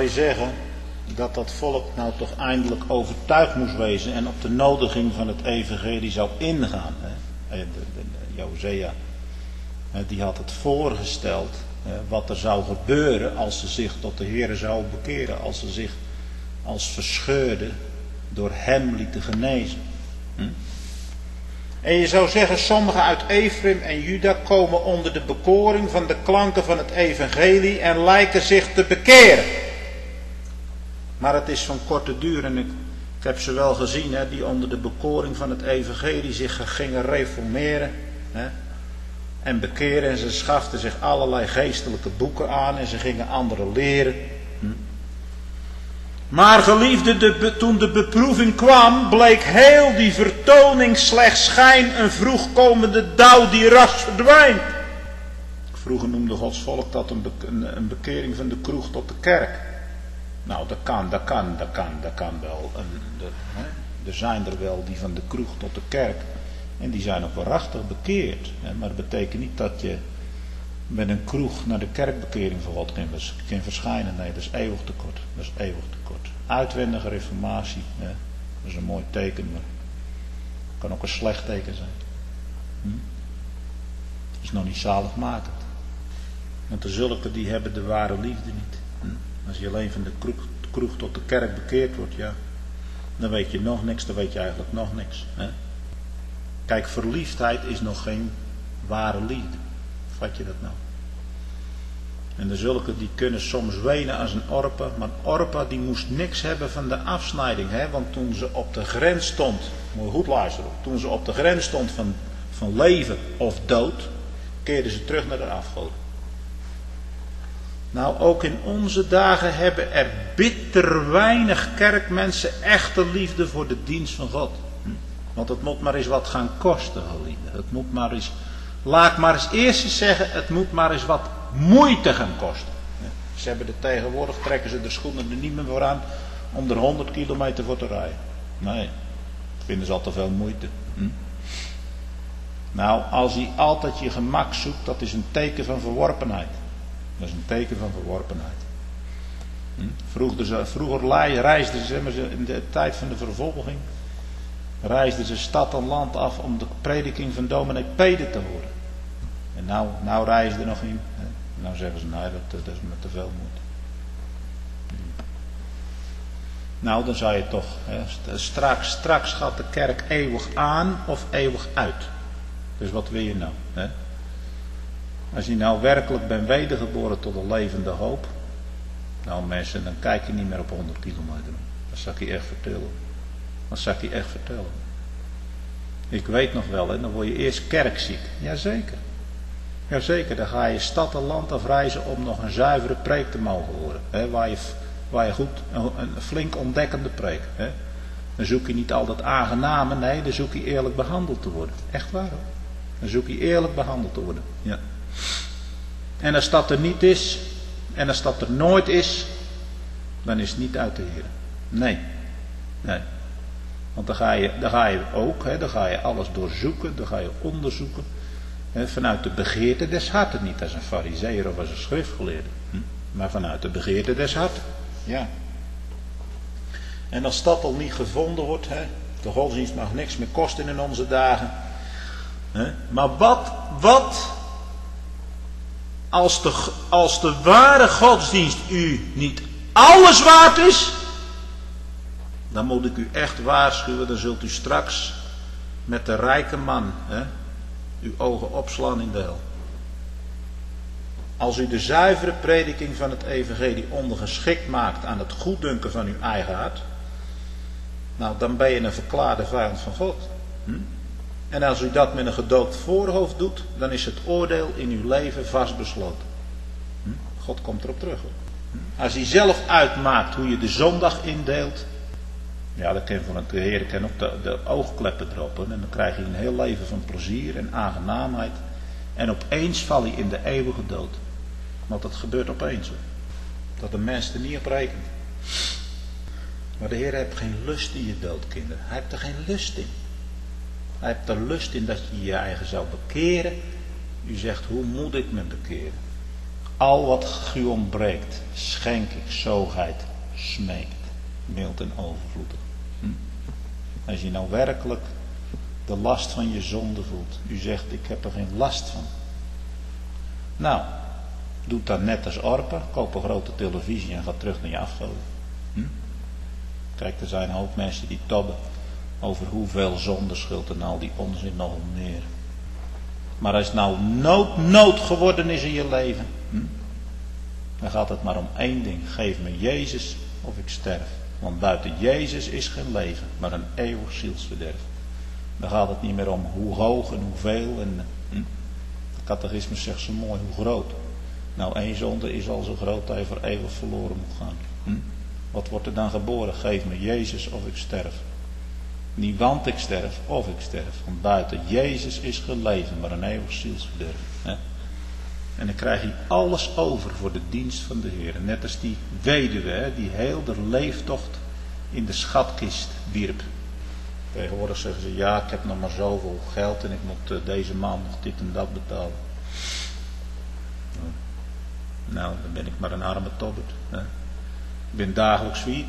je zeggen dat dat volk nou toch eindelijk overtuigd moest wezen en op de nodiging van het evangelie zou ingaan. Hè? De, de, de, Josea, die had het voorgesteld wat er zou gebeuren als ze zich tot de Heere zouden bekeren. Als ze zich als verscheurde door hem lieten genezen. Hm? En je zou zeggen, sommigen uit Ephraim en Juda komen onder de bekoring van de klanken van het evangelie en lijken zich te bekeren. Maar het is van korte duur en ik, ik heb ze wel gezien, hè, die onder de bekoring van het evangelie zich gingen reformeren. Hè, en bekeren en ze schaften zich allerlei geestelijke boeken aan en ze gingen anderen leren. Hm. Maar geliefde, de, toen de beproeving kwam, bleek heel die vertoning slechts schijn, een vroegkomende dauw die ras verdwijnt. Vroeger noemde Gods volk dat een, be, een, een bekering van de kroeg tot de kerk. Nou, dat kan, dat kan, dat kan, dat kan wel. Een, de, hè? Er zijn er wel die van de kroeg tot de kerk. En die zijn ook waarachtig bekeerd. Hè? Maar dat betekent niet dat je met een kroeg naar de kerkbekering van God kan, kan verschijnen. Nee, dat is eeuwig tekort. Dat is eeuwig tekort. Uitwendige reformatie, hè? Dat is een mooi teken, maar het kan ook een slecht teken zijn. Hm? Dat is nog niet zaligmakend. Want de zulken die hebben de ware liefde niet. Hm? Als je alleen van de kroeg, de kroeg tot de kerk bekeerd wordt, ja, dan weet je nog niks, dan weet je eigenlijk nog niks. Hè? Kijk, verliefdheid is nog geen ware liefde. Vat je dat nou? En de zulken die kunnen soms wenen als een Orpa, maar Orpa die moest niks hebben van de afsnijding. Hè? Want toen ze op de grens stond, moet je goed luisteren, toen ze op de grens stond van, van leven of dood, keerden ze terug naar de afgoden. Nou, ook in onze dagen hebben er bitter weinig kerkmensen echte liefde voor de dienst van God. Want het moet maar eens wat gaan kosten, geliefde. Het moet maar eens, laat maar eens eerst eens zeggen, het moet maar eens wat moeite gaan kosten. Ze hebben er tegenwoordig, trekken ze de schoenen er niet meer voor aan om er honderd kilometer voor te rijden. Nee, dat vinden ze al te veel moeite. Hm? Nou, als je altijd je gemak zoekt, dat is een teken van verworpenheid. Dat is een teken van verworpenheid. Hm? Vroeger, vroeger reisden ze in de tijd van de vervolging, reisden ze stad en land af om de prediking van dominee Pede te horen. En nou, nou reizen er nog in. Hè? Nou zeggen ze, nee, dat, dat is me te veel moeite. Hm. Nou, dan zou je toch, hè, straks, straks gaat de kerk eeuwig aan of eeuwig uit. Dus wat wil je nou? Hè? Als je nou werkelijk bent wedergeboren tot een levende hoop. Nou mensen, dan kijk je niet meer op honderd kilometer. Dat zal ik je echt vertellen. Dat zal ik je echt vertellen. Ik weet nog wel, hè, dan word je eerst kerkziek. Jazeker. Jazeker, dan ga je stad en land afreizen om nog een zuivere preek te mogen horen. Hè, waar, je, waar je goed, een, een flink ontdekkende preek. Hè. Dan zoek je niet altijd aangename, nee, dan zoek je eerlijk behandeld te worden. Echt waar hoor. Dan zoek je eerlijk behandeld te worden. Ja. En als dat er niet is, en als dat er nooit is, dan is het niet uit de Heer. Nee. Nee. Want dan ga je, dan ga je ook, hè, dan ga je alles doorzoeken, dan ga je onderzoeken. Hè, vanuit de begeerte des harten, niet als een farizeeër of als een schriftgeleerde. Hm? Maar vanuit de begeerte des harten. Ja. En als dat al niet gevonden wordt, hè, de godsdienst mag niks meer kosten in onze dagen. Hè, maar wat, wat... Als de, als de ware godsdienst u niet alles waard is, dan moet ik u echt waarschuwen, dan zult u straks met de rijke man, hè, uw ogen opslaan in de hel. Als u de zuivere prediking van het evangelie ondergeschikt maakt aan het goeddunken van uw eigen hart, nou dan ben je een verklaarde vijand van God. Hm? En als u dat met een gedoopt voorhoofd doet, dan is het oordeel in uw leven vastbesloten. Hm? God komt erop terug. Hm? Als hij zelf uitmaakt hoe je de zondag indeelt, ja, dan kan van de Heer kan ook de, de oogkleppen erop. En dan krijg je een heel leven van plezier en aangenaamheid. En opeens val je in de eeuwige dood. Want dat gebeurt opeens. Hoor. Dat de mens er niet op rekent. Maar de Heer heeft geen lust in je dood, kinderen. Hij heeft er geen lust in. Hij heeft er lust in dat je je eigen zou bekeren. U zegt, hoe moet ik me bekeren? al wat u ontbreekt, schenk ik zoogheid, smeekt, mild en overvloedig. Hm? Als je nou werkelijk de last van je zonde voelt, u zegt ik heb er geen last van. Nou, doe dat net als Orpa, koop een grote televisie en ga terug naar je afgoden. Hm? Kijk, er zijn een hoop mensen die tobben over hoeveel zondeschuld en al die onzin nog meer. Maar als het nou nood, nood geworden is in je leven, hm? dan gaat het maar om één ding. Geef me Jezus of ik sterf. Want buiten Jezus is geen leven, maar een eeuwig zielsverderf. Dan gaat het niet meer om hoe hoog en hoeveel. En, hm? De catechismus zegt zo mooi, hoe groot. Nou, één zonde is al zo groot dat je voor eeuwig verloren moet gaan. Hm? Wat wordt er dan geboren? Geef me Jezus of ik sterf. Niet want ik sterf of ik sterf. Want buiten Jezus is geen leven, maar een eeuwig zielsverderf. Hè? En dan krijg je alles over voor de dienst van de Heer. Net als die weduwe, hè, die heel de leeftocht in de schatkist wierp. Tegenwoordig zeggen ze, ja, ik heb nog maar zoveel geld en ik moet uh, deze maand nog dit en dat betalen. Nou, dan ben ik maar een arme tobbert. Hè. Ik ben dagelijks failliet.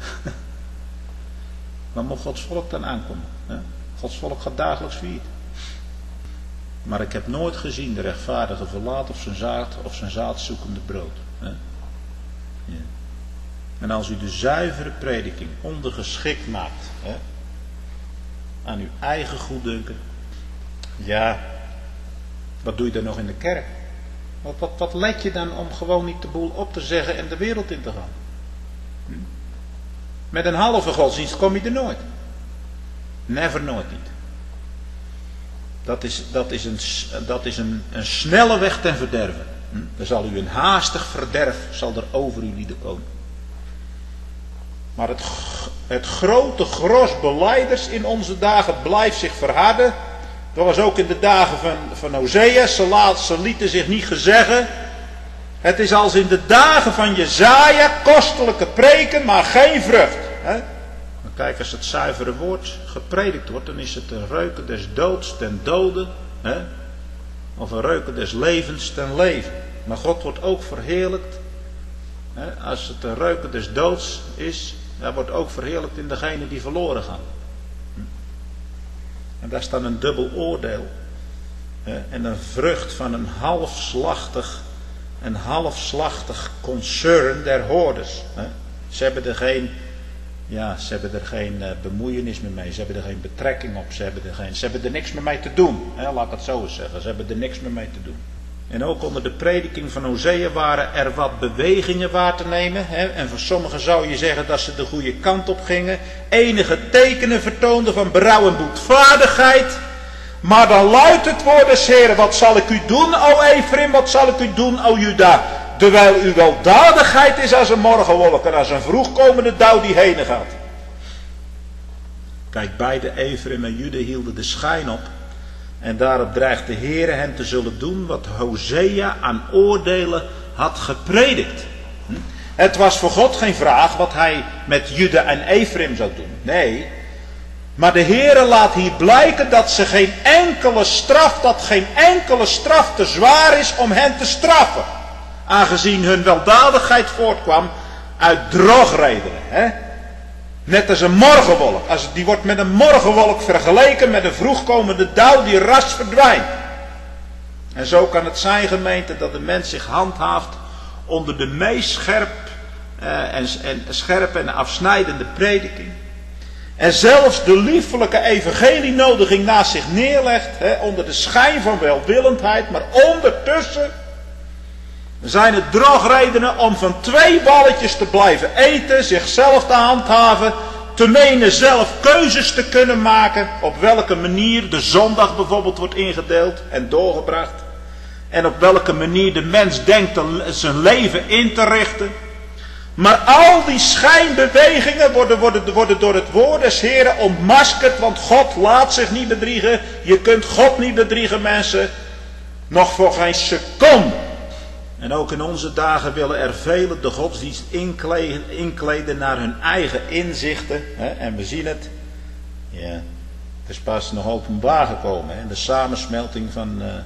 Maar moet Gods volk dan aankomen? Hè? Gods volk gaat dagelijks failliet. Maar ik heb nooit gezien de rechtvaardige verlaat of zijn zaad of zijn zaadzoekende brood. Hè? Ja. En als u de zuivere prediking ondergeschikt maakt, hè, aan uw eigen goeddunken, ja, wat doe je dan nog in de kerk? Wat, wat, wat let je dan om gewoon niet de boel op te zeggen en de wereld in te gaan? Hm? Met een halve godsdienst kom je er nooit. Never, nooit niet. Dat is, dat is, een, dat is een, een snelle weg ten verderven. Hm? Er zal u een haastig verderf zal er over u lieden komen. Maar het, het grote gros belijders in onze dagen blijft zich verharden. Dat was ook in de dagen van, van Hosea. Ze, laat, ze lieten zich niet gezeggen. Het is als in de dagen van Jezaja, kostelijke preken, maar geen vrucht. Hè? Maar kijk, als het zuivere woord gepredikt wordt, dan is het een reuken des doods ten dode. Hè? Of een reuken des levens ten leven. Maar God wordt ook verheerlijkt. Hè? Als het een reuken des doods is, dan wordt ook verheerlijkt in degene die verloren gaan. En daar staat een dubbel oordeel. Hè? En een vrucht van een halfslachtig, een halfslachtig concern der hoorders. Hè? Ze hebben er geen, ja, ze hebben er geen uh, bemoeienis meer mee. Ze hebben er geen betrekking op. Ze hebben er, geen, ze hebben er niks meer mee te doen. Hè? Laat ik het zo eens zeggen. Ze hebben er niks meer mee te doen. En ook onder de prediking van Hosea waren er wat bewegingen waar te nemen. Hè? En voor sommigen zou je zeggen dat ze de goede kant op gingen. Enige tekenen vertoonden van berouw en boetvaardigheid. Maar dan luidt het woord des Heren, wat zal ik u doen, o Ephraim, wat zal ik u doen, o Juda? Terwijl uw weldadigheid is als een morgenwolk en als een vroegkomende dauw die heen gaat. Kijk, beide Ephraim en Juda hielden de schijn op. En daarop dreigt de Heere hen te zullen doen wat Hosea aan oordelen had gepredikt. Het was voor God geen vraag wat hij met Juda en Ephraim zou doen. Nee, maar de Heere laat hier blijken dat ze geen enkele straf, dat geen enkele straf te zwaar is om hen te straffen. Aangezien hun weldadigheid voortkwam uit drogredenen. Hè? Net als een morgenwolk. Als, die wordt met een morgenwolk vergeleken met een vroegkomende dauw die ras verdwijnt. En zo kan het zijn, gemeente, dat de mens zich handhaaft onder de meest scherp, eh, en, en, scherpe en afsnijdende prediking. En zelfs de liefelijke evangelienodiging naast zich neerlegt, hè, onder de schijn van welwillendheid, maar ondertussen zijn het drogredenen om van twee balletjes te blijven eten, zichzelf te handhaven, te menen zelf keuzes te kunnen maken, op welke manier de zondag bijvoorbeeld wordt ingedeeld en doorgebracht, en op welke manier de mens denkt zijn leven in te richten. Maar al die schijnbewegingen worden, worden, worden door het woord des Heren ontmaskerd, want God laat zich niet bedriegen. Je kunt God niet bedriegen, mensen, nog voor geen seconde. En ook in onze dagen willen er velen de godsdienst inkleden, inkleden naar hun eigen inzichten. Hè? En we zien het. Ja, het is pas nog openbaar gekomen. Hè? De samensmelting van, uh,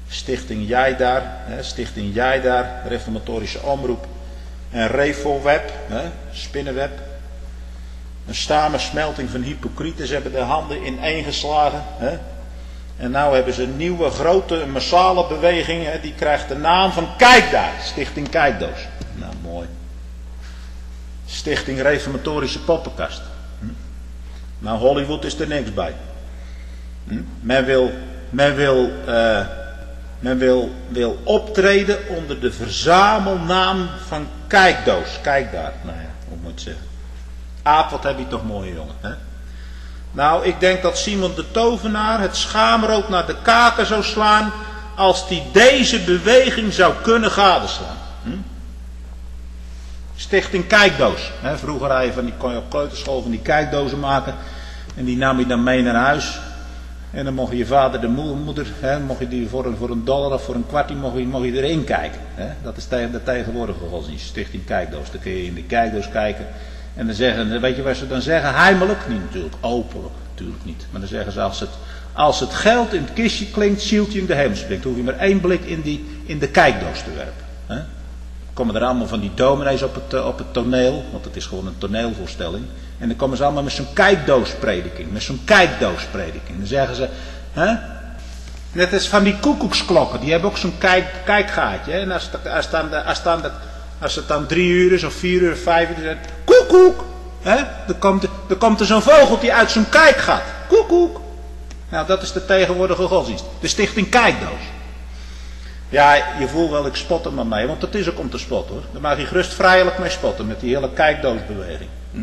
Stichting Jij Daar, hè, Stichting Jij Daar, Reformatorische Omroep. En Refolweb, hè, spinnenweb. Een samensmelting van hypocrieten. Ze hebben de handen ineengeslagen. Hè. En nou hebben ze een nieuwe, grote, massale beweging. Hè, die krijgt de naam van Kijk Daar. Stichting Kijkdoos. Nou, mooi. Stichting Reformatorische Poppenkast. Hm? Nou, Hollywood is er niks bij. Hm? Men wil, men wil, uh, men wil, wil optreden onder de verzamelnaam van Kijkdoos. Kijk daar. Nou ja, hoe moet je het zeggen? Aap, wat heb je toch mooie jongen. Hè? Nou, ik denk dat Simon de Tovenaar het schaamrood naar de kaken zou slaan als hij deze beweging zou kunnen gadeslaan. Hm? Stichting Kijkdoos. Hè? Vroeger had je van die, kon je op kleuterschool van die kijkdozen maken. En die nam je dan mee naar huis. En dan mocht je je vader, de moeder, hè, mocht je die voor een, voor een dollar of voor een kwartie mocht je, mocht je erin kijken. Hè? Dat is tegen de tegenwoordige godsdienst. Stichting Kijkdoos. Dan kun je in de kijkdoos kijken. En dan zeggen, weet je wat ze dan zeggen? Heimelijk? Niet natuurlijk, openlijk. Natuurlijk niet. Maar dan zeggen ze, als het, als het geld in het kistje klinkt, zieltje in de hemel springt. Hoef je maar één blik in, die, in de kijkdoos te werpen. Hè? Komen er allemaal van die dominees op het, op het toneel, want het is gewoon een toneelvoorstelling. En dan komen ze allemaal met zo'n kijkdoosprediking, met zo'n kijkdoosprediking. Dan zeggen ze, hè? Net als van die koekoeksklokken, die hebben ook zo'n kijk, kijkgaatje. Hè? En als het, als, het dan, als, het dan, als het dan drie uur is, of vier uur, of vijf uur, dan zegt koekoek. Hè? Dan komt, dan komt er zo'n vogeltje uit zo'n kijkgat. Koekoek. Nou, dat is de tegenwoordige godsdienst. De Stichting Kijkdoos. Ja, je voelt wel, ik spot er maar mee, want het is ook om te spotten hoor. Daar mag je gerust vrijelijk mee spotten, met die hele kijkdoosbeweging. Hm?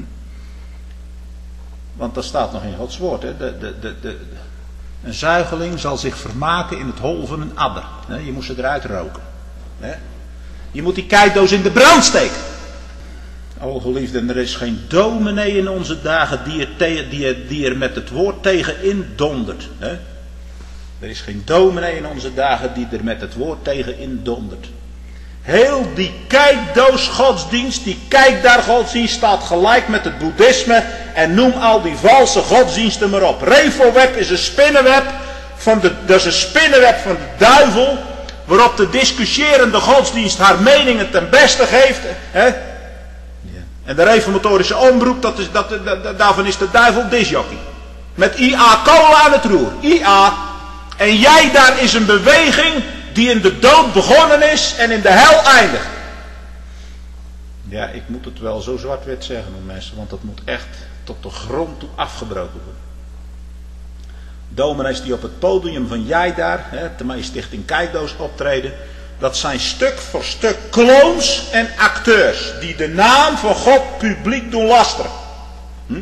Want dat staat nog in Gods woord. Hè? De, de, de, de, een zuigeling zal zich vermaken in het hol van een adder. Hè? Je moet ze eruit roken. Hè? Je moet die kijkdoos in de brand steken. O geliefden, er is geen dominee in onze dagen die er, te, die er, die er met het woord tegen indondert. Hè? Er is geen dominee in onze dagen die er met het woord tegen indondert. Heel die kijkdoosgodsdienst, die kijkdaargodsdienst staat gelijk met het boeddhisme en noem al die valse godsdiensten maar op. Refolweb is een spinnenweb van de, dat is een spinnenweb van de duivel, waarop de discussierende godsdienst haar meningen ten beste geeft. Hè? Ja. En de reformatorische omroep, dat is, dat, dat, dat, daarvan is de duivel disjockey. Met I A cola aan het roer. I A. En jij daar is een beweging die in de dood begonnen is en in de hel eindigt. Ja, ik moet het wel zo zwart-wit zeggen, mensen, want dat moet echt tot de grond toe afgebroken worden. Dominees die op het podium van Jij Daar, de Stichting Kijkdoos optreden, dat zijn stuk voor stuk clones en acteurs die de naam van God publiek doen lasteren. Hm?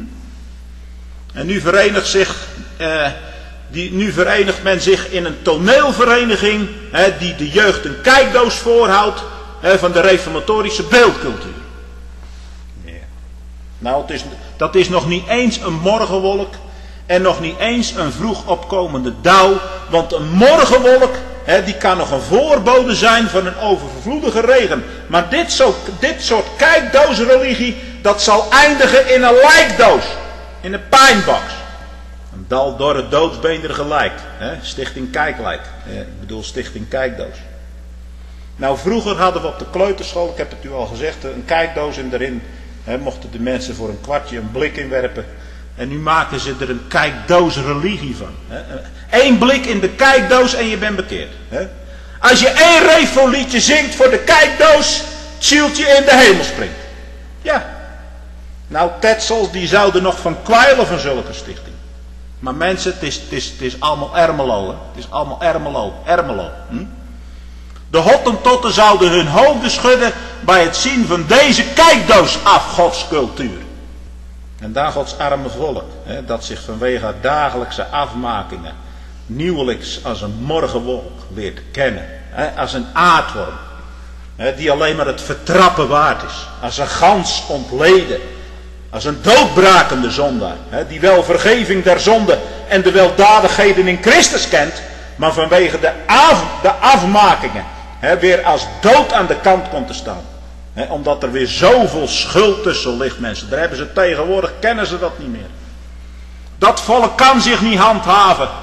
En nu verenigt zich... Eh, Die, nu verenigt men zich in een toneelvereniging hè, die de jeugd een kijkdoos voorhoudt hè, van de reformatorische beeldcultuur. Yeah. Nou, het is, dat is nog niet eens een morgenwolk en nog niet eens een vroeg opkomende dauw, want een morgenwolk hè, die kan nog een voorbode zijn van een overvloedige regen. Maar dit, zo, dit soort kijkdoosreligie, dat zal eindigen in een lijkdoos, in een pijnbox. Een dal door het doodsbeender gelijk. Hè? Stichting Kijklijk. Eh, ik bedoel Stichting Kijkdoos. Nou, vroeger hadden we op de kleuterschool, ik heb het u al gezegd, een kijkdoos en daarin hè, mochten de mensen voor een kwartje een blik in werpen. En nu maken ze er een kijkdoosreligie van. Hè? Eén blik in de kijkdoos en je bent bekeerd. Hè? Als je één refoliedje zingt voor de kijkdoos, het zieltje in de hemel springt. Ja. Nou, Tetsels die zouden nog van kwijlen van zulke stichting. Maar mensen, het is, het is, het is allemaal Ermelo. Hè? Het is allemaal Ermelo. Ermelo. Hm? De Hottentotten zouden hun hoofden schudden bij het zien van deze kijkdoos-afgodscultuur. En daar Gods arme volk, hè, dat zich vanwege haar dagelijkse afmakingen nieuwelijks als een morgenwolk weer te kennen. Hè, als een aardworm, hè, die alleen maar het vertrappen waard is. Als een gans ontleden. Als een doodbrakende zondaar, hè, die wel vergeving der zonde en de weldadigheden in Christus kent, maar vanwege de, af, de afmakingen hè, weer als dood aan de kant komt te staan. Hè, omdat er weer zoveel schuld tussen ligt, mensen. Daar hebben ze tegenwoordig, kennen ze dat niet meer. Dat volk kan zich niet handhaven.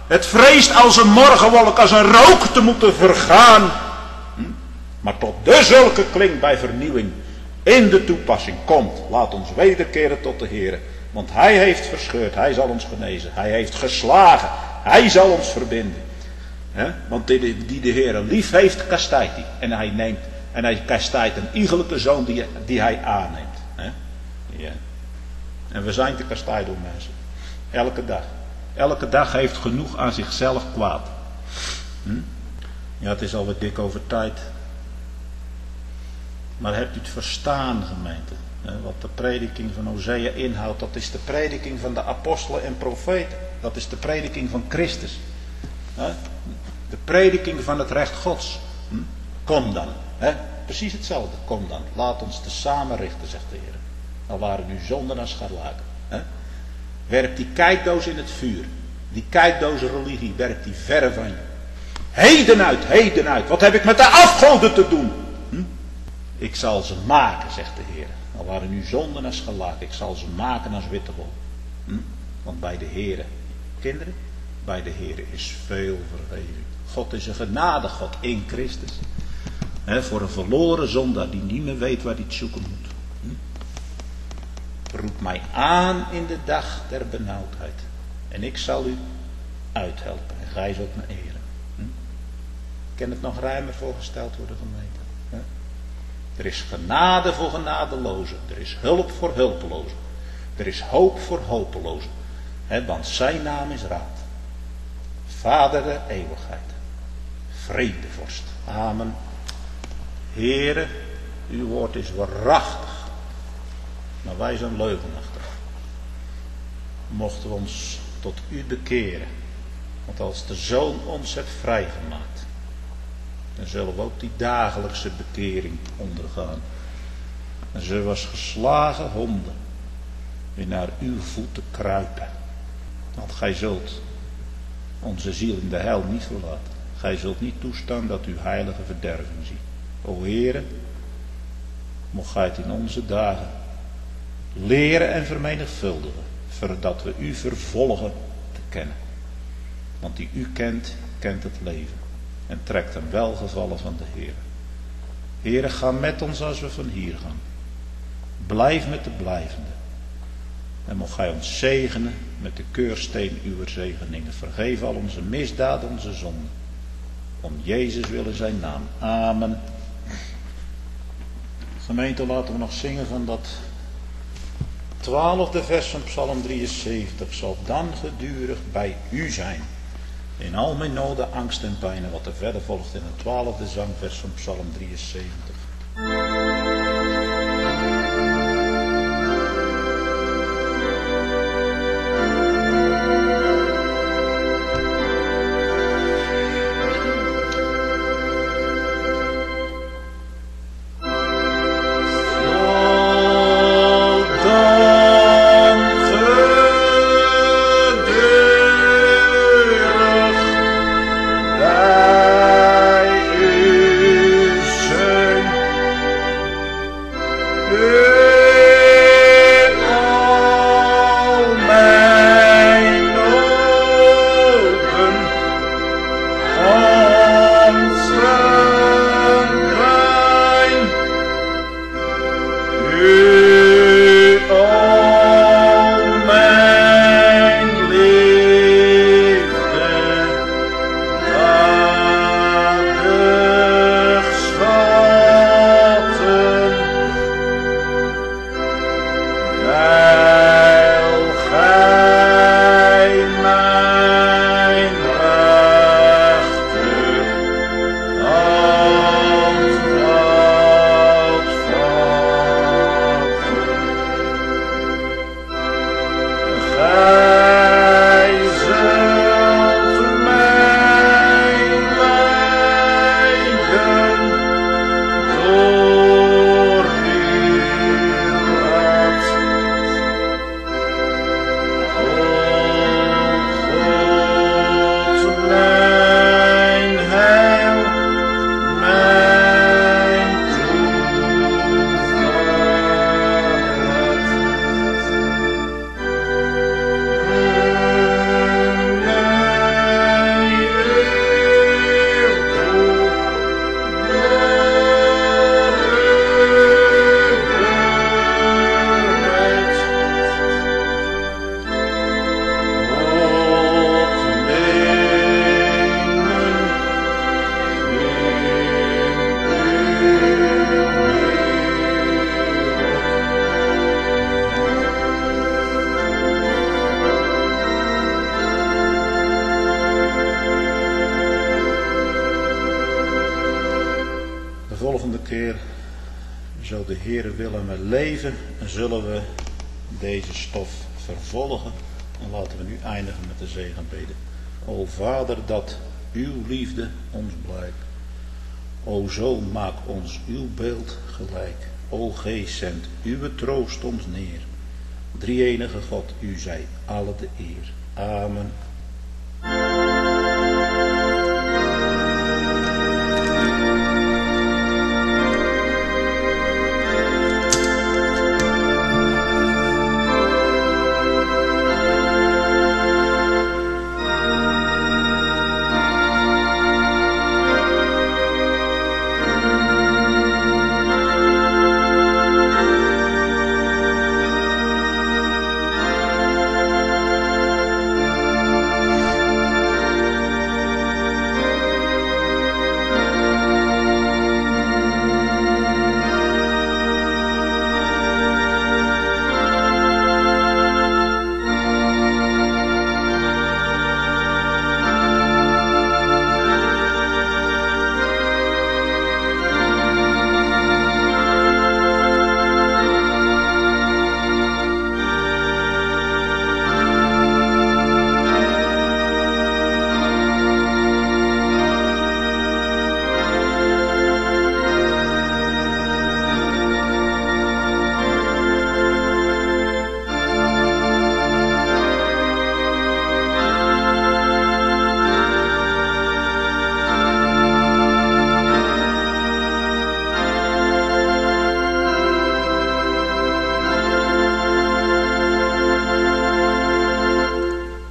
Het vreest als een morgenwolk, als een rook te moeten vergaan. Hm? Maar tot dezulke klinkt bij vernieuwing in de toepassing. Komt, laat ons wederkeren tot de Heer. Want hij heeft verscheurd, hij zal ons genezen. Hij heeft geslagen, hij zal ons verbinden. He? Want die, die de Heer lief heeft, kastijdt hij. En hij neemt, en hij kastijdt een iegelijke zoon die, die hij aanneemt. He? Ja. En we zijn te kastijden door mensen. Elke dag. Elke dag heeft genoeg aan zichzelf kwaad. Hm? Ja, het is alweer dik over tijd. Maar hebt u het verstaan, gemeente? Wat de prediking van Hosea inhoudt, dat is de prediking van de apostelen en profeten. Dat is de prediking van Christus. De prediking van het recht Gods. Kom dan. Precies hetzelfde. Kom dan. Laat ons te samen richten, zegt de Heer. Al waren nu zonden als scharlaken. Werp die kijkdoos in het vuur. Die kijkdoze religie, werp die verre van je. Heden uit, heden uit. Wat heb ik met de afgoden te doen? Hm? Ik zal ze maken, zegt de Heer. Al waren nu zonden als scharlaken, ik zal ze maken als witte wol. Hm? Want bij de Heer, kinderen, bij de Heer is veel vergeving. God is een genade God in Christus. He, voor een verloren zondaar die niet meer weet waar hij het zoeken moet. Roep mij aan in de dag der benauwdheid. En ik zal u uithelpen. En gij zult me eren. Hm? Kan het nog ruimer voorgesteld worden, gemeente? Hm? Er is genade voor genadelozen. Er is hulp voor hulpelozen. Er is hoop voor hopelozen. He, want zijn naam is raad. Vader der eeuwigheid. Vredevorst. Amen. Heere, uw woord is waarachtig. Maar wij zijn leugenachtig. Mochten we ons tot u bekeren. Want als de Zoon ons heeft vrijgemaakt. Dan zullen we ook die dagelijkse bekering ondergaan. Dan zullen we als geslagen honden weer naar uw voeten kruipen. Want gij zult onze ziel in de hel niet verlaten. Gij zult niet toestaan dat uw heilige verderving ziet. O Heere, mocht gij het in onze dagen leren en vermenigvuldigen, zodat we u vervolgen te kennen. Want die u kent, kent het leven en trekt een welgevallen van de Heer. Heere, ga met ons als we van hier gaan. Blijf met de blijvende. En mocht gij ons zegenen met de keursteen uw zegeningen. Vergeef al onze misdaden, onze zonden. Om Jezus willen zijn naam. Amen. Gemeente, laten we nog zingen van dat twaalfde vers van Psalm drieënzeventig. Zal dan gedurig bij u zijn. In al mijn noden, angst en pijnen. Wat er verder volgt in het twaalfde zangvers van Psalm drieënzeventig. Heere, willen we leven en zullen we deze stof vervolgen. En laten we nu eindigen met de zegenbede. O Vader, dat uw liefde ons blijkt. O Zoon, maak ons uw beeld gelijk. O Geest, zend uw troost ons neer. Drie-enige God, u zij alle de eer. Amen.